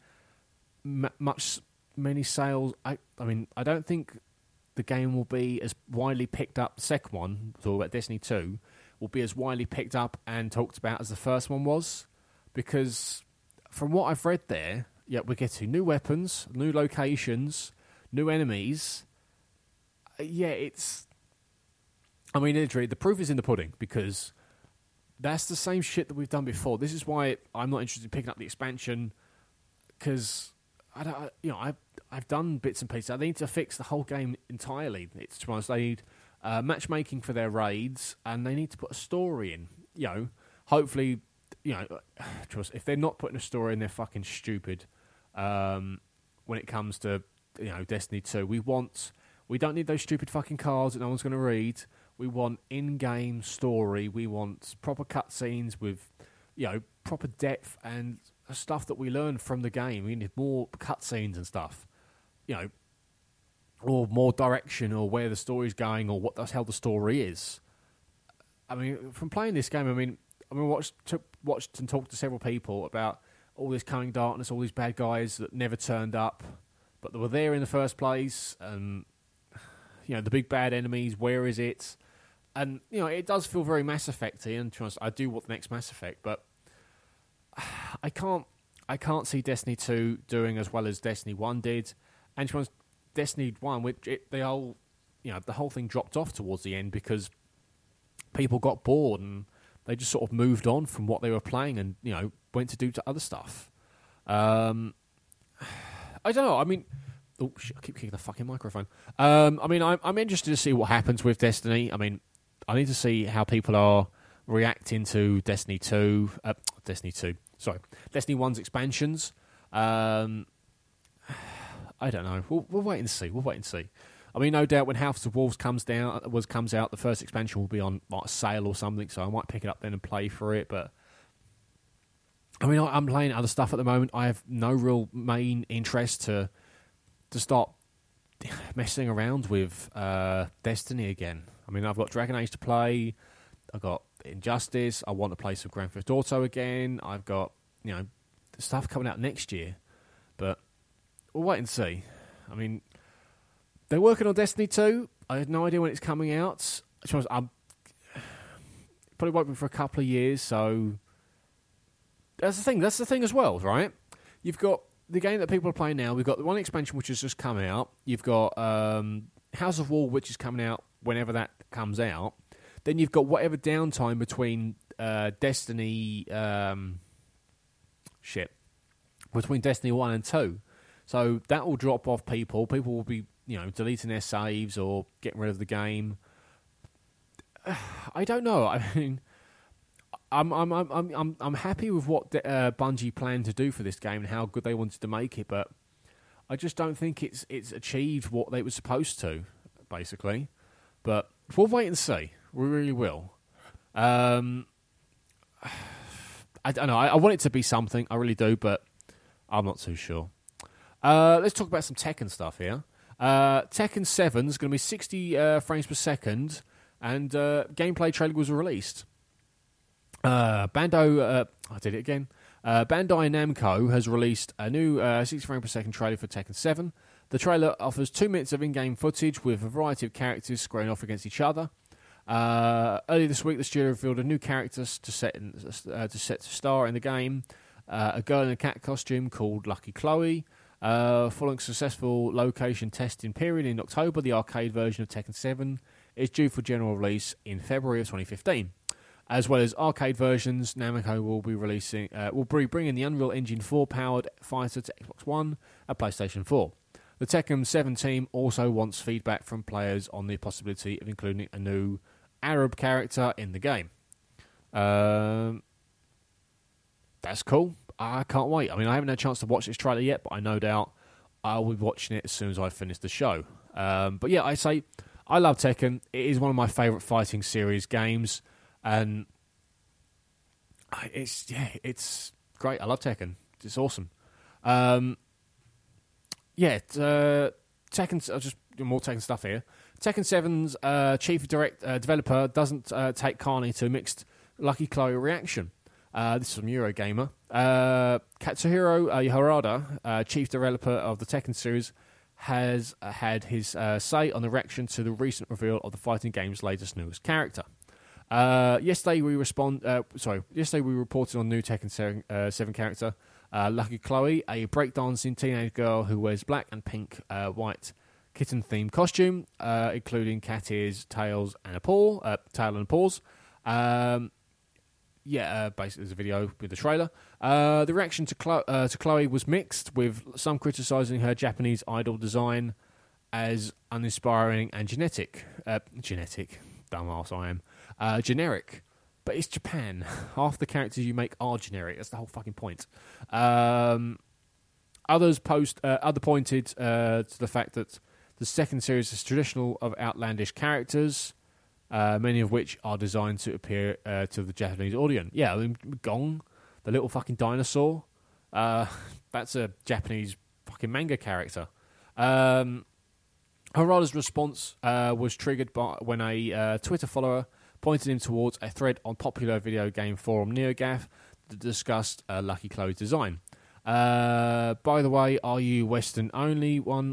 many sales. I mean, I don't think the game will be as widely picked up. The second one, talking about Destiny 2, will be as widely picked up and talked about as the first one was. Because from what I've read there, we're getting new weapons, new locations, new enemies. I mean, literally, the proof is in the pudding because that's the same shit that we've done before. This is why I'm not interested in picking up the expansion, because I've done bits and pieces. I need to fix the whole game entirely. It's to be honest, they need matchmaking for their raids, and they need to put a story in. Hopefully, trust, if they're not putting a story in, they're fucking stupid. When it comes to Destiny 2, we don't need those stupid fucking cards that no one's going to read. We want in-game story. We want proper cutscenes with, proper depth and stuff that we learn from the game. We need more cutscenes and stuff, or more direction, or where the story's going, or what the hell the story is. I mean, from playing this game, I watched and talked to several people about all this coming darkness, all these bad guys that never turned up, but they were there in the first place, and the big bad enemies. Where is it? And it does feel very Mass Effect-y, and to be honest, I do want the next Mass Effect, but I can't see Destiny 2 doing as well as Destiny 1 did. And to be honest, Destiny 1, the whole thing dropped off towards the end because people got bored and they just sort of moved on from what they were playing and went to do to other stuff. I don't know. I mean, oh shit! I keep kicking the fucking microphone. I'm interested to see what happens with Destiny. I mean, I need to see how people are reacting to Destiny 1's expansions. I don't know. We'll wait and see. I mean, no doubt when House of Wolves comes out, the first expansion will be on like a sale or something, so I might pick it up then and play for it. But I mean, I'm playing other stuff at the moment. I have no real main interest to start messing around with Destiny again. I mean, I've got Dragon Age to play. I've got Injustice. I want to play some Grand Theft Auto again. I've got stuff coming out next year, but we'll wait and see. I mean, they're working on Destiny 2. I have no idea when it's coming out. I'm probably won't be for a couple of years, so that's the thing. That's the thing as well, right? You've got the game that people are playing now. We've got the one expansion which has just come out. You've got House of War, which is coming out whenever that comes out. Then you've got whatever downtime between Destiny between Destiny 1 and 2. So that will drop off people. People will be, deleting their saves or getting rid of the game. I don't know. I mean, I'm happy with what Bungie planned to do for this game and how good they wanted to make it, but I just don't think it's achieved what they were supposed to, basically. But we'll wait and see. We really will. I don't know. I want it to be something. I really do, but I'm not too sure. Let's talk about some Tekken stuff here. Tekken 7 is going to be 60 frames per second, and gameplay trailer was released. Bandai Namco has released a new 60 frames per second trailer for Tekken 7. The trailer offers 2 minutes of in-game footage with a variety of characters squaring off against each other. Earlier this week, the studio revealed a new character to star in the game, a girl in a cat costume called Lucky Chloe. Following successful location testing period in October, the arcade version of Tekken 7 is due for general release in February of 2015. As well as arcade versions, Namco will be bringing the Unreal Engine 4 powered fighter to Xbox One and PlayStation 4. The Tekken 7 team also wants feedback from players on the possibility of including a new Arab character in the game. That's cool. I can't wait. I mean, I haven't had a chance to watch this trailer yet, but I no doubt I'll be watching it as soon as I finish the show. But yeah, I say I love Tekken. It is one of my favourite fighting series games, and it's great. I love Tekken. It's awesome. Tekken. Just more Tekken stuff here. Tekken 7's chief developer doesn't take kindly to mixed Lucky Chloe reaction. This is from Eurogamer. Katsuhiro Harada, chief developer of the Tekken series, has had his say on the reaction to the recent reveal of the fighting game's latest newest character. Yesterday we reported on new Tekken 7 character, Lucky Chloe, a breakdancing teenage girl who wears black and pink, white kitten-themed costume, including cat ears, tail and paws. basically there's a video with the trailer. The reaction to Chloe was mixed, with some criticising her Japanese idol design as uninspiring and generic. Dumbass I am. Generic. But it's Japan. Half the characters you make are generic. That's the whole fucking point. Other pointed to the fact that the second series is traditional of outlandish characters, many of which are designed to appeal to the Japanese audience. Yeah, I mean, Gong, the little fucking dinosaur, that's a Japanese fucking manga character. Harada's response was triggered by when a Twitter follower pointed him towards a thread on popular video game forum NeoGAF that discussed Lucky Chloe's design. By the way, are you Western only one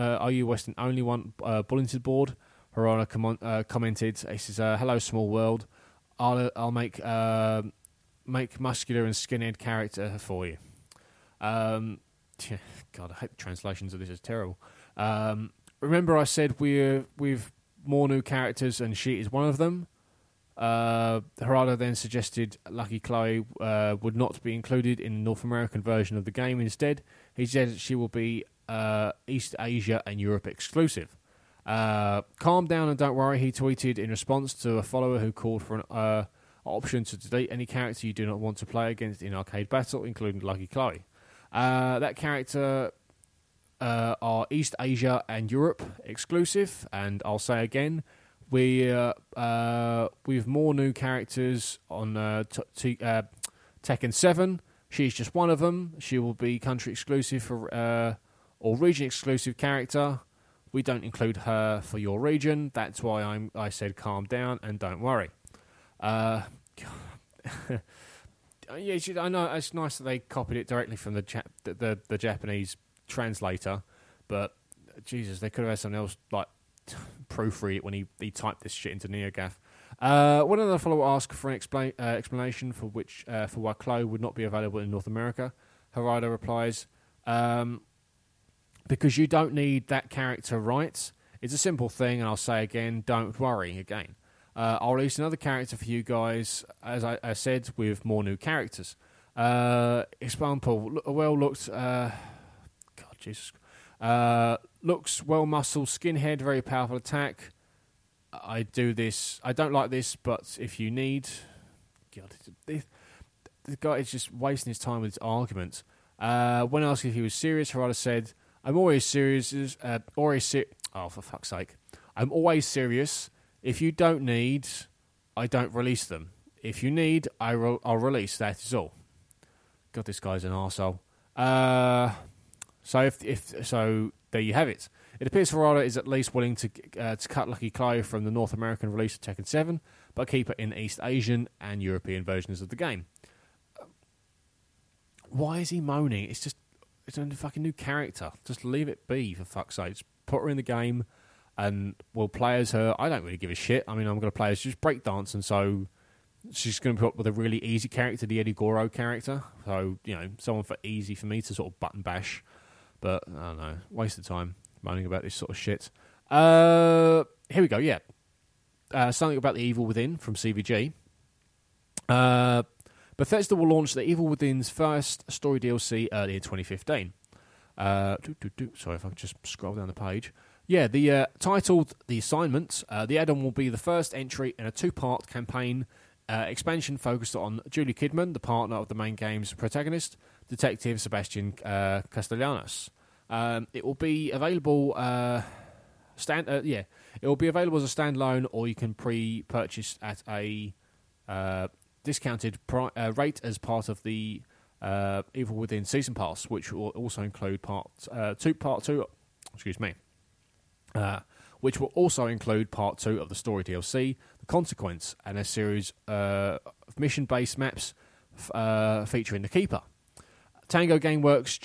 bulleted board? Harada commented. He says, "Hello, small world. I'll make muscular and skinhead character for you." God, I hate the translations of this. It's terrible. Remember, I said we've more new characters, and she is one of them. Harada then suggested Lucky Chloe would not be included in the North American version of the game. Instead, he said she will be East Asia and Europe exclusive. Calm down and don't worry, he tweeted in response to a follower who called for an option to delete any character you do not want to play against in arcade battle, including Lucky Chloe. That character are East Asia and Europe exclusive, and I'll say again, we've more new characters on Tekken 7. She's just one of them. She will be country exclusive or region exclusive character. We don't include her for your region. That's why I said calm down and don't worry. Yeah, I know it's nice that they copied it directly from the Japanese translator, but Jesus, they could have had someone else like proofread it when he typed this shit into NeoGAF. One of the follower asked for an explanation for why Chloe would not be available in North America. Harada replies, because you don't need that character, right? It's a simple thing, and I'll say again, don't worry again. I'll release another character for you guys, as I said, with more new characters. Example, well-looked... God, Jesus. Looks well-muscled, skinhead, very powerful attack. I do this... I don't like this, but if you need... God, the guy is just wasting his time with his arguments. When asked if he was serious, Harada said, I'm always serious... Oh, for fuck's sake. I'm always serious. If you don't need, I don't release them. If you need, I'll release. That is all. God, this guy's an arsehole. So there you have it. It appears Harada is at least willing to cut Lucky Chloe from the North American release of Tekken 7, but keep it in East Asian and European versions of the game. Why is he moaning? It's a fucking new character. Just leave it be, for fuck's sake. Just put her in the game, and we'll play as her. I don't really give a shit. I mean, I'm going to play as just breakdance, and so she's going to put up with a really easy character, the Eddie Goro character. So, someone for easy for me to sort of button bash. But, I don't know, waste of time moaning about this sort of shit. Here we go, yeah. Something about The Evil Within from CVG. Bethesda will launch The Evil Within's first story DLC early in 2015. Sorry if I can just scroll down the page. Yeah, titled The Assignment, the add-on will be the first entry in a two-part campaign expansion focused on Julie Kidman, the partner of the main game's protagonist, Detective Sebastian Castellanos. It will be available it will be available as a standalone, or you can pre-purchase at a discounted rate as part of the Evil Within Season Pass, which will also include part two. Excuse me. Which will also include Part 2 of the story DLC, The Consequence, and a series of mission-based maps featuring the Keeper. Tango Gameworks,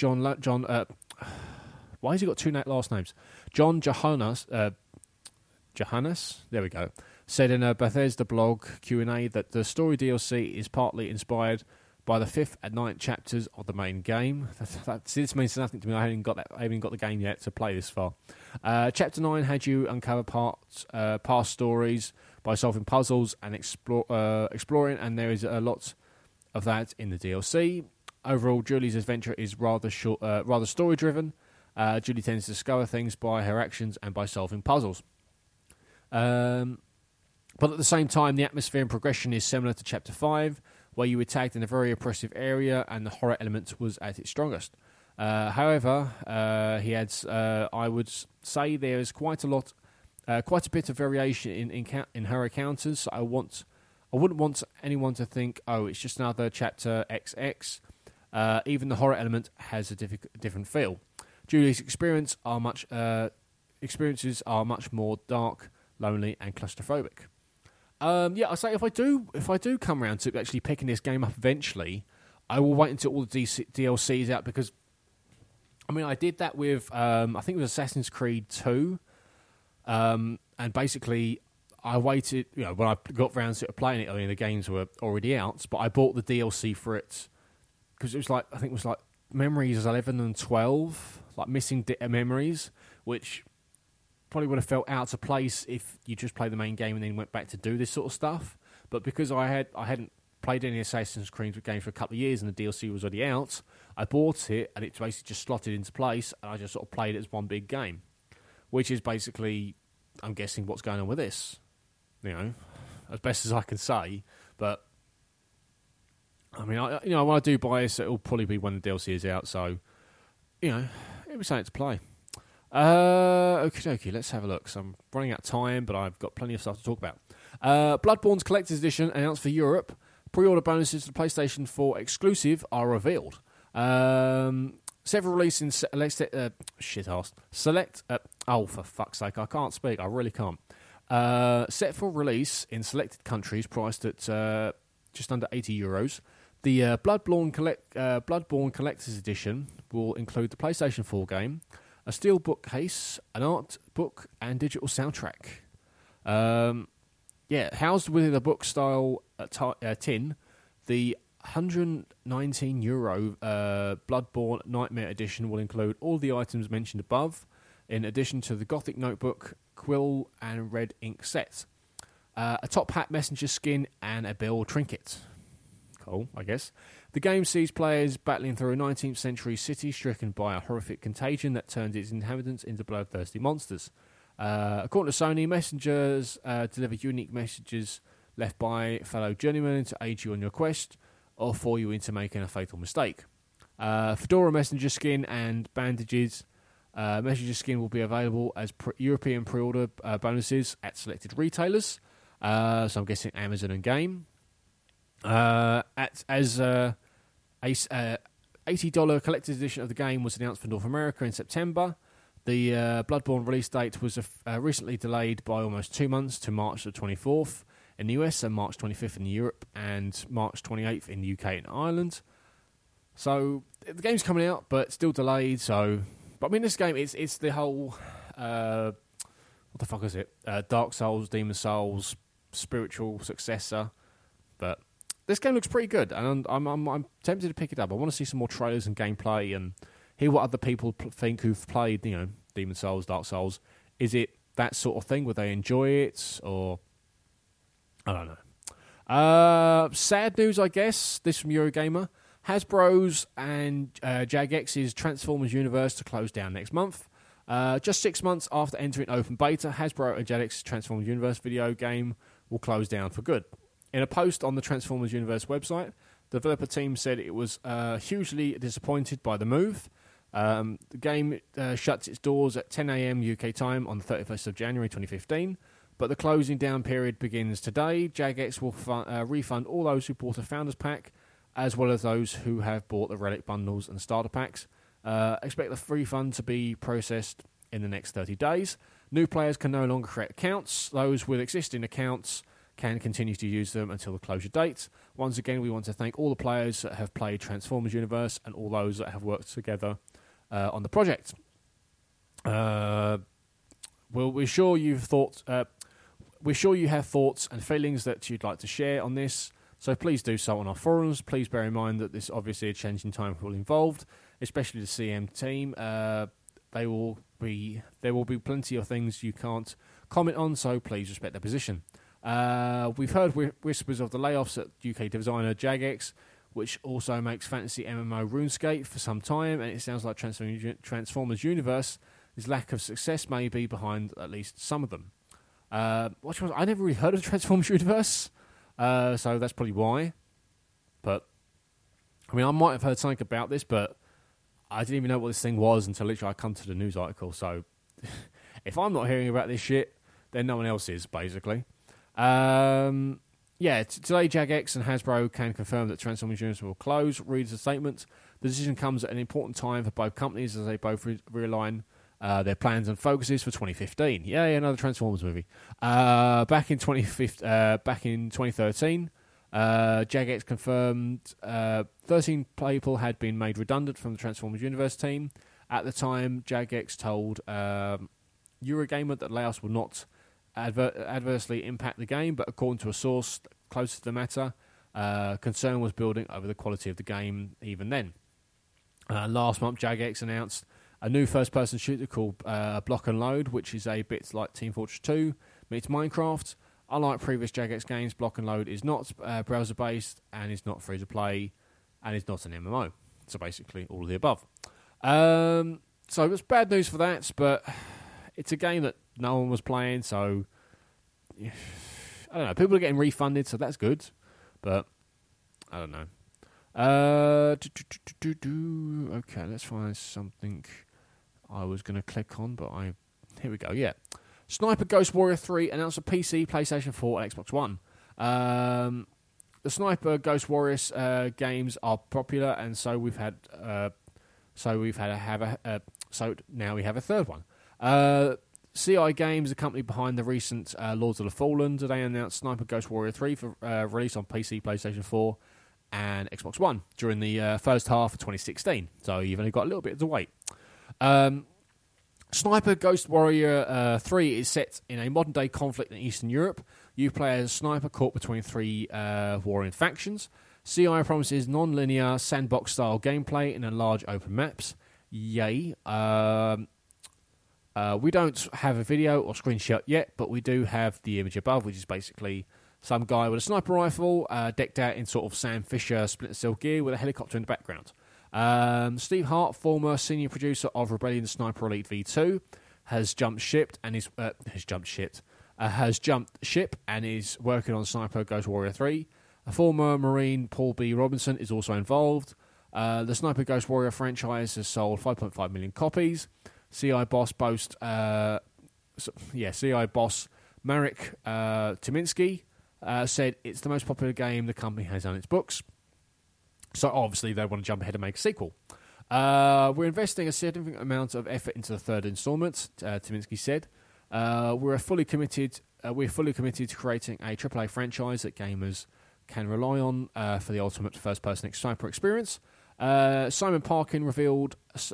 why has he got two last names? John Johannes, there we go, said in a Bethesda blog Q&A that the story DLC is partly inspired by the 5th and 9th chapters of the main game. This means nothing to me. I haven't got the game yet to play this far. Chapter 9 had you uncover past stories by solving puzzles and exploring, and there is a lot of that in the DLC. Overall, Julie's adventure is rather story-driven. Julie tends to discover things by her actions and by solving puzzles. But at the same time, the atmosphere and progression is similar to Chapter 5, where you were tagged in a very oppressive area and the horror element was at its strongest. However, he adds, I would say there is quite a bit of variation in her encounters. I wouldn't want anyone to think, oh, it's just another Chapter XX. Even the horror element has a different feel. Julie's experiences are much more dark, lonely, and claustrophobic. I say if I do come around to actually picking this game up eventually, I will wait until all the DLCs out, because I mean I did that with I think it was Assassin's Creed 2, and basically I waited, when I got around to playing it. I mean the games were already out, but I bought the DLC for it because it was like Memories 11 and 12, like missing memories, which probably would have felt out of place if you just played the main game and then went back to do this sort of stuff. But because I hadn't played any Assassin's Creed game for a couple of years and the DLC was already out, I bought it and it basically just slotted into place, and I just sort of played it as one big game, which is basically, I'm guessing, what's going on with this. As best as I can say. But I mean, when I do buy this, it'll probably be when the DLC is out. So, it'll be something to play. Okay, let's have a look. So I'm running out of time, but I've got plenty of stuff to talk about. Bloodborne's Collector's Edition announced for Europe. Pre-order bonuses to the PlayStation 4 exclusive are revealed. Several releases in select. Oh, for fuck's sake, I can't speak. I really can't. Set for release in selected countries, priced at just under €80. The Bloodborne Collector's Edition will include the PlayStation 4 game, a steel bookcase, an art book, and digital soundtrack. Housed within a book-style tin, the €119 Bloodborne Nightmare Edition will include all the items mentioned above, in addition to the Gothic notebook, quill, and red ink set, a top hat messenger skin, and a bell trinket. Cool, I guess. The game sees players battling through a 19th century city stricken by a horrific contagion that turns its inhabitants into bloodthirsty monsters. According to Sony, messengers deliver unique messages left by fellow journeymen to aid you on your quest or for you into making a fatal mistake. Fedora messenger skin and bandages. Messenger skin will be available as European pre-order bonuses at selected retailers. So I'm guessing Amazon and Game. $80 collector's edition of the game was announced for North America in September. The Bloodborne release date was recently delayed by almost 2 months to March the 24th in the US and March 25th in Europe and March 28th in the UK and Ireland. So the game's coming out, but still delayed. But I mean, this game, it's the whole what the fuck is it? Dark Souls, Demon Souls, spiritual successor. But this game looks pretty good, and I'm tempted to pick it up. I want to see some more trailers and gameplay and hear what other people think who've played, Demon Souls, Dark Souls. Is it that sort of thing? Would they enjoy it, or I don't know. Sad news, I guess. This from Eurogamer. Hasbro's and Jagex's Transformers universe to close down next month. Just 6 months after entering open beta, Hasbro and Jagex's Transformers universe video game will close down for good. In a post on the Transformers Universe website, the developer team said it was hugely disappointed by the move. The game shuts its doors at 10 a.m. UK time on the 31st of January 2015, but the closing down period begins today. Jagex will refund all those who bought a Founders Pack, as well as those who have bought the Relic Bundles and Starter Packs. Expect the refund to be processed in the next 30 days. New players can no longer create accounts. Those with existing accounts can continue to use them until the closure date. Once again, we want to thank all the players that have played Transformers Universe and all those that have worked together on the project. We're sure you have thoughts and feelings that you'd like to share on this. So please do so on our forums. Please bear in mind that this is obviously a changing time for all involved, especially the CM team. There will be plenty of things you can't comment on, so please respect their position. We've heard whispers of the layoffs at UK designer Jagex, which also makes fantasy MMO RuneScape for some time, and it sounds like Transformers Universe, his lack of success may be behind at least some of them. I never really heard of Transformers Universe, so that's probably why. But, I mean, I might have heard something about this, but I didn't even know what this thing was until literally I come to the news article. So, if I'm not hearing about this shit, then no one else is, basically. Today Jagex and Hasbro can confirm that Transformers Universe will close. Reads the statement. The decision comes at an important time for both companies as they both realign their plans and focuses for 2015. Yay, another Transformers movie. Back in 2013, Jagex confirmed 13 people had been made redundant from the Transformers Universe team. At the time, Jagex told Eurogamer that layoffs will not adversely impact the game, but according to a source close to the matter, concern was building over the quality of the game even then. Last month, Jagex announced a new first-person shooter called Block and Load, which is a bit like Team Fortress 2 meets Minecraft. Unlike previous Jagex games, Block and Load is not browser-based and is not free-to-play and is not an MMO. So basically, all of the above. So it's bad news for that, but it's a game that no one was playing, so I don't know. People are getting refunded, so that's good, but I don't know. Okay, let's find something I was going to click on, but here we go. Yeah, Sniper Ghost Warrior 3 announced for PC, PlayStation 4, and Xbox One. The Sniper Ghost Warriors games are popular, and so now we have a third one. CI Games, the company behind the recent Lords of the Fallen, today announced Sniper Ghost Warrior 3 for release on PC, PlayStation 4, and Xbox One during the first half of 2016. So you've only got a little bit to wait. Sniper Ghost Warrior 3 is set in a modern-day conflict in Eastern Europe. You play as a sniper caught between three warring factions. CI promises non-linear sandbox-style gameplay in a large open maps. Yay. We don't have a video or screenshot yet, but we do have the image above, which is basically some guy with a sniper rifle, decked out in sort of Sam Fisher Splinter Cell gear with a helicopter in the background. Steve Hart, former senior producer of Rebellion Sniper Elite V2, has jumped ship and is working on Sniper Ghost Warrior 3. A former Marine, Paul B. Robinson, is also involved. The Sniper Ghost Warrior franchise has sold 5.5 million copies. CI boss Marek Tyminski said it's the most popular game the company has on its books. So obviously they want to jump ahead and make a sequel. We're investing a significant amount of effort into the third installment, Tyminski said. We're fully committed to creating a AAA franchise that gamers can rely on for the ultimate first-person sniper experience. Simon Parkin reviewed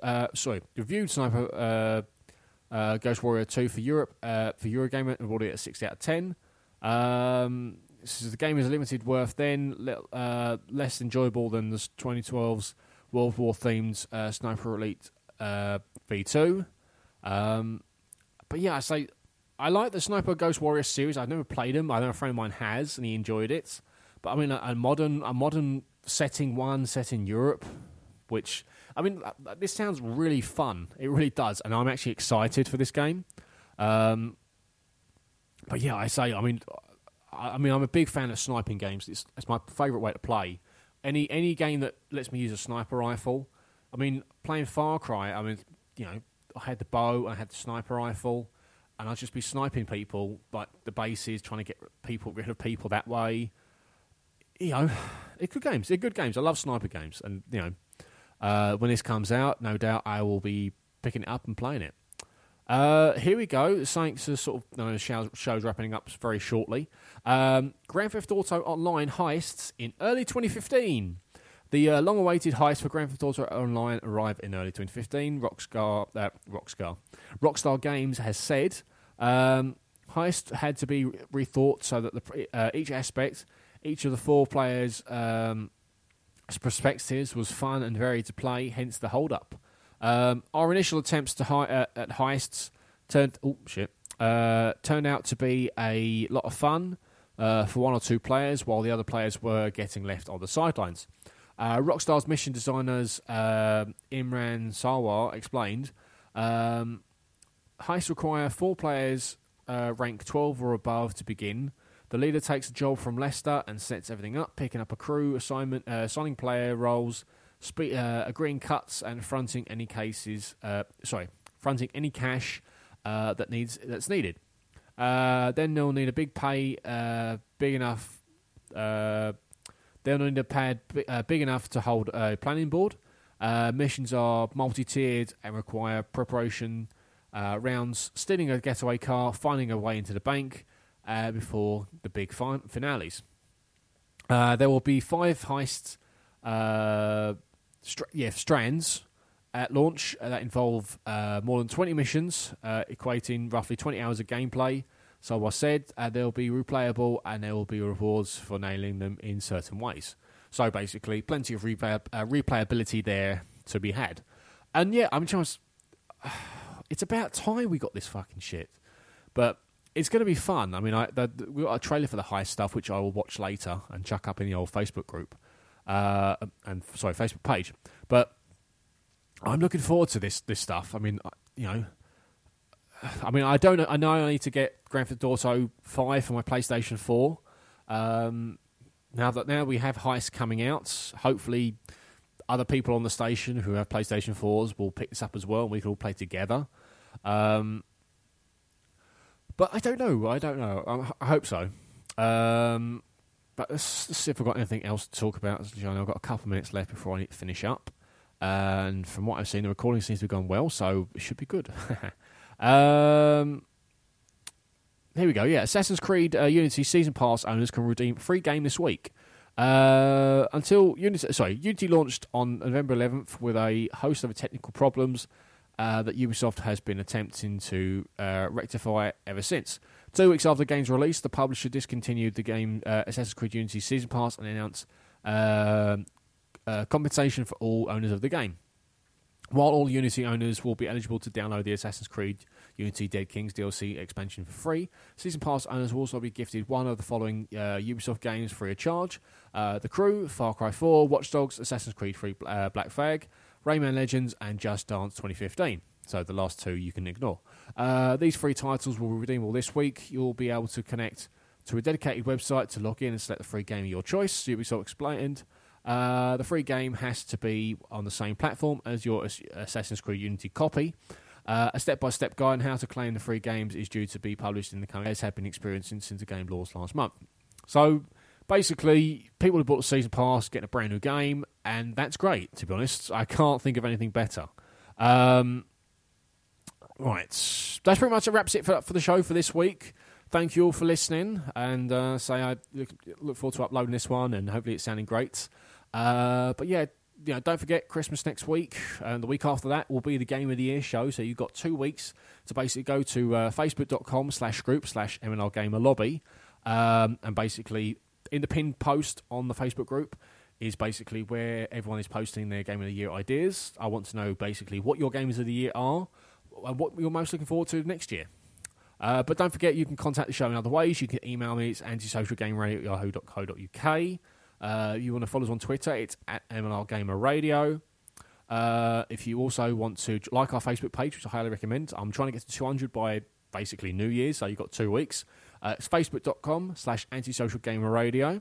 Sniper Ghost Warrior 2 for Europe for Eurogamer and awarded it a 6 out of 10. The game is limited worth then, less enjoyable than the 2012's World War themed Sniper Elite V2. But yeah, I like the Sniper Ghost Warrior series. I've never played them. I know a friend of mine has, and he enjoyed it. But I mean, a modern setting one set in Europe, which I mean, this sounds really fun. It really does, and I'm actually excited for this game. But yeah, I'm a big fan of sniping games. It's my favourite way to play. Any game that lets me use a sniper rifle. I mean, playing Far Cry. I mean, you know, I had the bow, I had the sniper rifle, and I'd just be sniping people, like the bases, trying to get rid of people that way. You know, they're good games. They're good games. I love sniper games, and you know, when this comes out, no doubt I will be picking it up and playing it. Here we go. Something to sort of show's wrapping up very shortly. Grand Theft Auto Online heists in early 2015. The long-awaited heist for Grand Theft Auto Online arrived in early 2015. Rockstar Games has said heist had to be rethought so that each aspect, Each of the 4 players' perspectives was fun and varied to play, hence the hold-up. Our initial attempts to at heists turned out to be a lot of fun for 1 or 2 players, while the other players were getting left on the sidelines. Rockstar's mission designers Imran Sarwar explained, heists require 4 players rank 12 or above to begin. The leader takes a job from Leicester and sets everything up, picking up a crew, assignment, assigning player roles, agreeing cuts, and fronting any cash that's needed. Then they'll need a big enough. They'll need a pad big enough to hold a planning board. Missions are multi-tiered and require preparation rounds, stealing a getaway car, finding a way into the bank before the big finales. There will be 5 heists, strands at launch that involve more than 20 missions, equating roughly 20 hours of gameplay. So I said they'll be replayable and there will be rewards for nailing them in certain ways. So basically, plenty of replayability there to be had. And yeah, it's about time we got this fucking shit. But it's going to be fun. I mean, we've got a trailer for the heist stuff, which I will watch later and chuck up in the old Facebook group. Facebook page. But I'm looking forward to this stuff. I mean, I know I need to get Grand Theft Auto 5 for my PlayStation 4. Now we have Heist coming out, hopefully other people on the station who have PlayStation 4s will pick this up as well, and we can all play together. But I don't know. I hope so. But let's see if I've got anything else to talk about. I've got a couple of minutes left before I need to finish up. And from what I've seen, the recording seems to have gone well, so it should be good. Here we go. Yeah, Assassin's Creed Unity Season Pass owners can redeem free game this week. Unity launched on November 11th with a host of technical problems that Ubisoft has been attempting to rectify ever since. 2 weeks after the game's release, the publisher discontinued the game Assassin's Creed Unity Season Pass and announced compensation for all owners of the game. While all Unity owners will be eligible to download the Assassin's Creed Unity Dead Kings DLC expansion for free, Season Pass owners will also be gifted one of the following Ubisoft games free of charge: The Crew, Far Cry 4, Watch Dogs, Assassin's Creed 3 Black Flag, Rayman Legends, and Just Dance 2015. So the last 2 you can ignore. These 3 titles will be redeemable this week. You'll be able to connect to a dedicated website to log in and select the free game of your choice. Ubisoft explained. The free game has to be on the same platform as your Assassin's Creed Unity copy. A step-by-step guide on how to claim the free games is due to be published in the coming years, have been experiencing since the game launched last month. So basically, people who bought the Season Pass get a brand new game, and that's great, to be honest. I can't think of anything better. Right, that's pretty much wraps it for the show for this week. Thank you all for listening, and I look forward to uploading this one, and hopefully it's sounding great. But yeah, don't forget Christmas next week, and the week after that will be the Game of the Year show. So you've got 2 weeks to basically go to facebook.com/group/MNR Gamer Lobby, and basically in the pinned post on the Facebook group is basically where everyone is posting their Game of the Year ideas. I want to know basically what your Games of the Year are and what you're most looking forward to next year. But don't forget, you can contact the show in other ways. You can email me. It's antisocialgameradio@yahoo.co.uk. You want to follow us on Twitter, it's at MNR Gamer Radio. If you also want to like our Facebook page, which I highly recommend, I'm trying to get to 200 by basically New Year's, so you've got 2 weeks. It's facebook.com/antisocialgamerradio.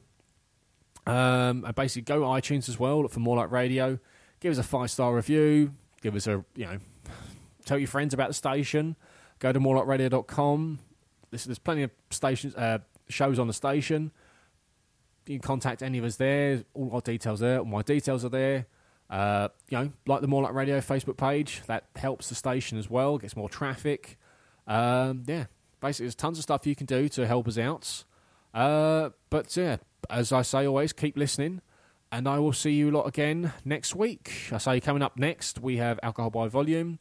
And basically go to iTunes as well, look for More Like Radio. Give us a 5-star review. Give us tell your friends about the station. Go to morelikeradio.com. There's plenty of shows on the station. You can contact any of us there. All our details there. All my details are there. Like the More Like Radio Facebook page. That helps the station as well. Gets more traffic. Basically there's tons of stuff you can do to help us out. But yeah, as I say always, keep listening. And I will see you lot again next week. I say coming up next, we have Alcohol by Volume.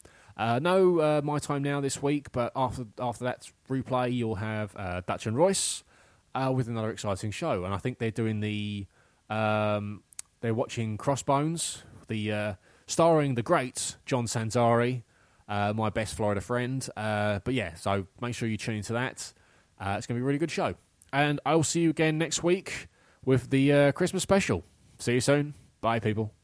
My Time Now this week, but after that replay, you'll have Dutch and Royce. with another exciting show. And I think they're doing they're watching Crossbones, starring the great John Sanzari, my best Florida friend. But yeah, so make sure you tune into that. It's going to be a really good show. And I'll see you again next week with the Christmas special. See you soon. Bye, people.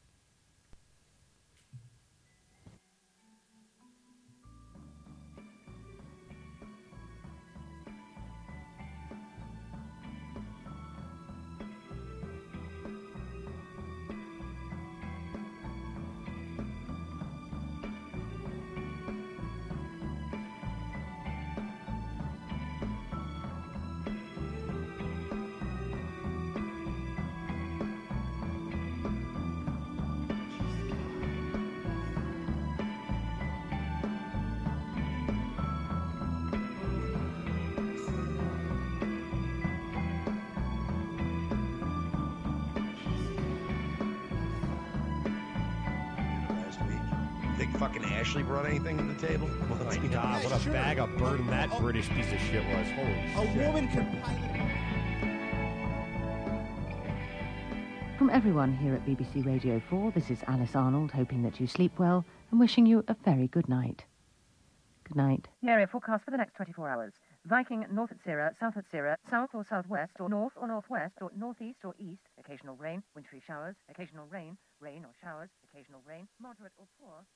Fucking Ashley brought anything to the table? Oh my God, what a bag of burden that British piece of shit was. Holy shit. A woman can... From everyone here at BBC Radio 4, this is Alice Arnold, hoping that you sleep well and wishing you a very good night. Good night. The area forecast for the next 24 hours. Viking, north at Sierra, south at Sierra, south or southwest, or north or northwest, or northeast or east. Occasional rain, wintry showers, occasional rain, rain or showers, occasional rain, moderate or poor.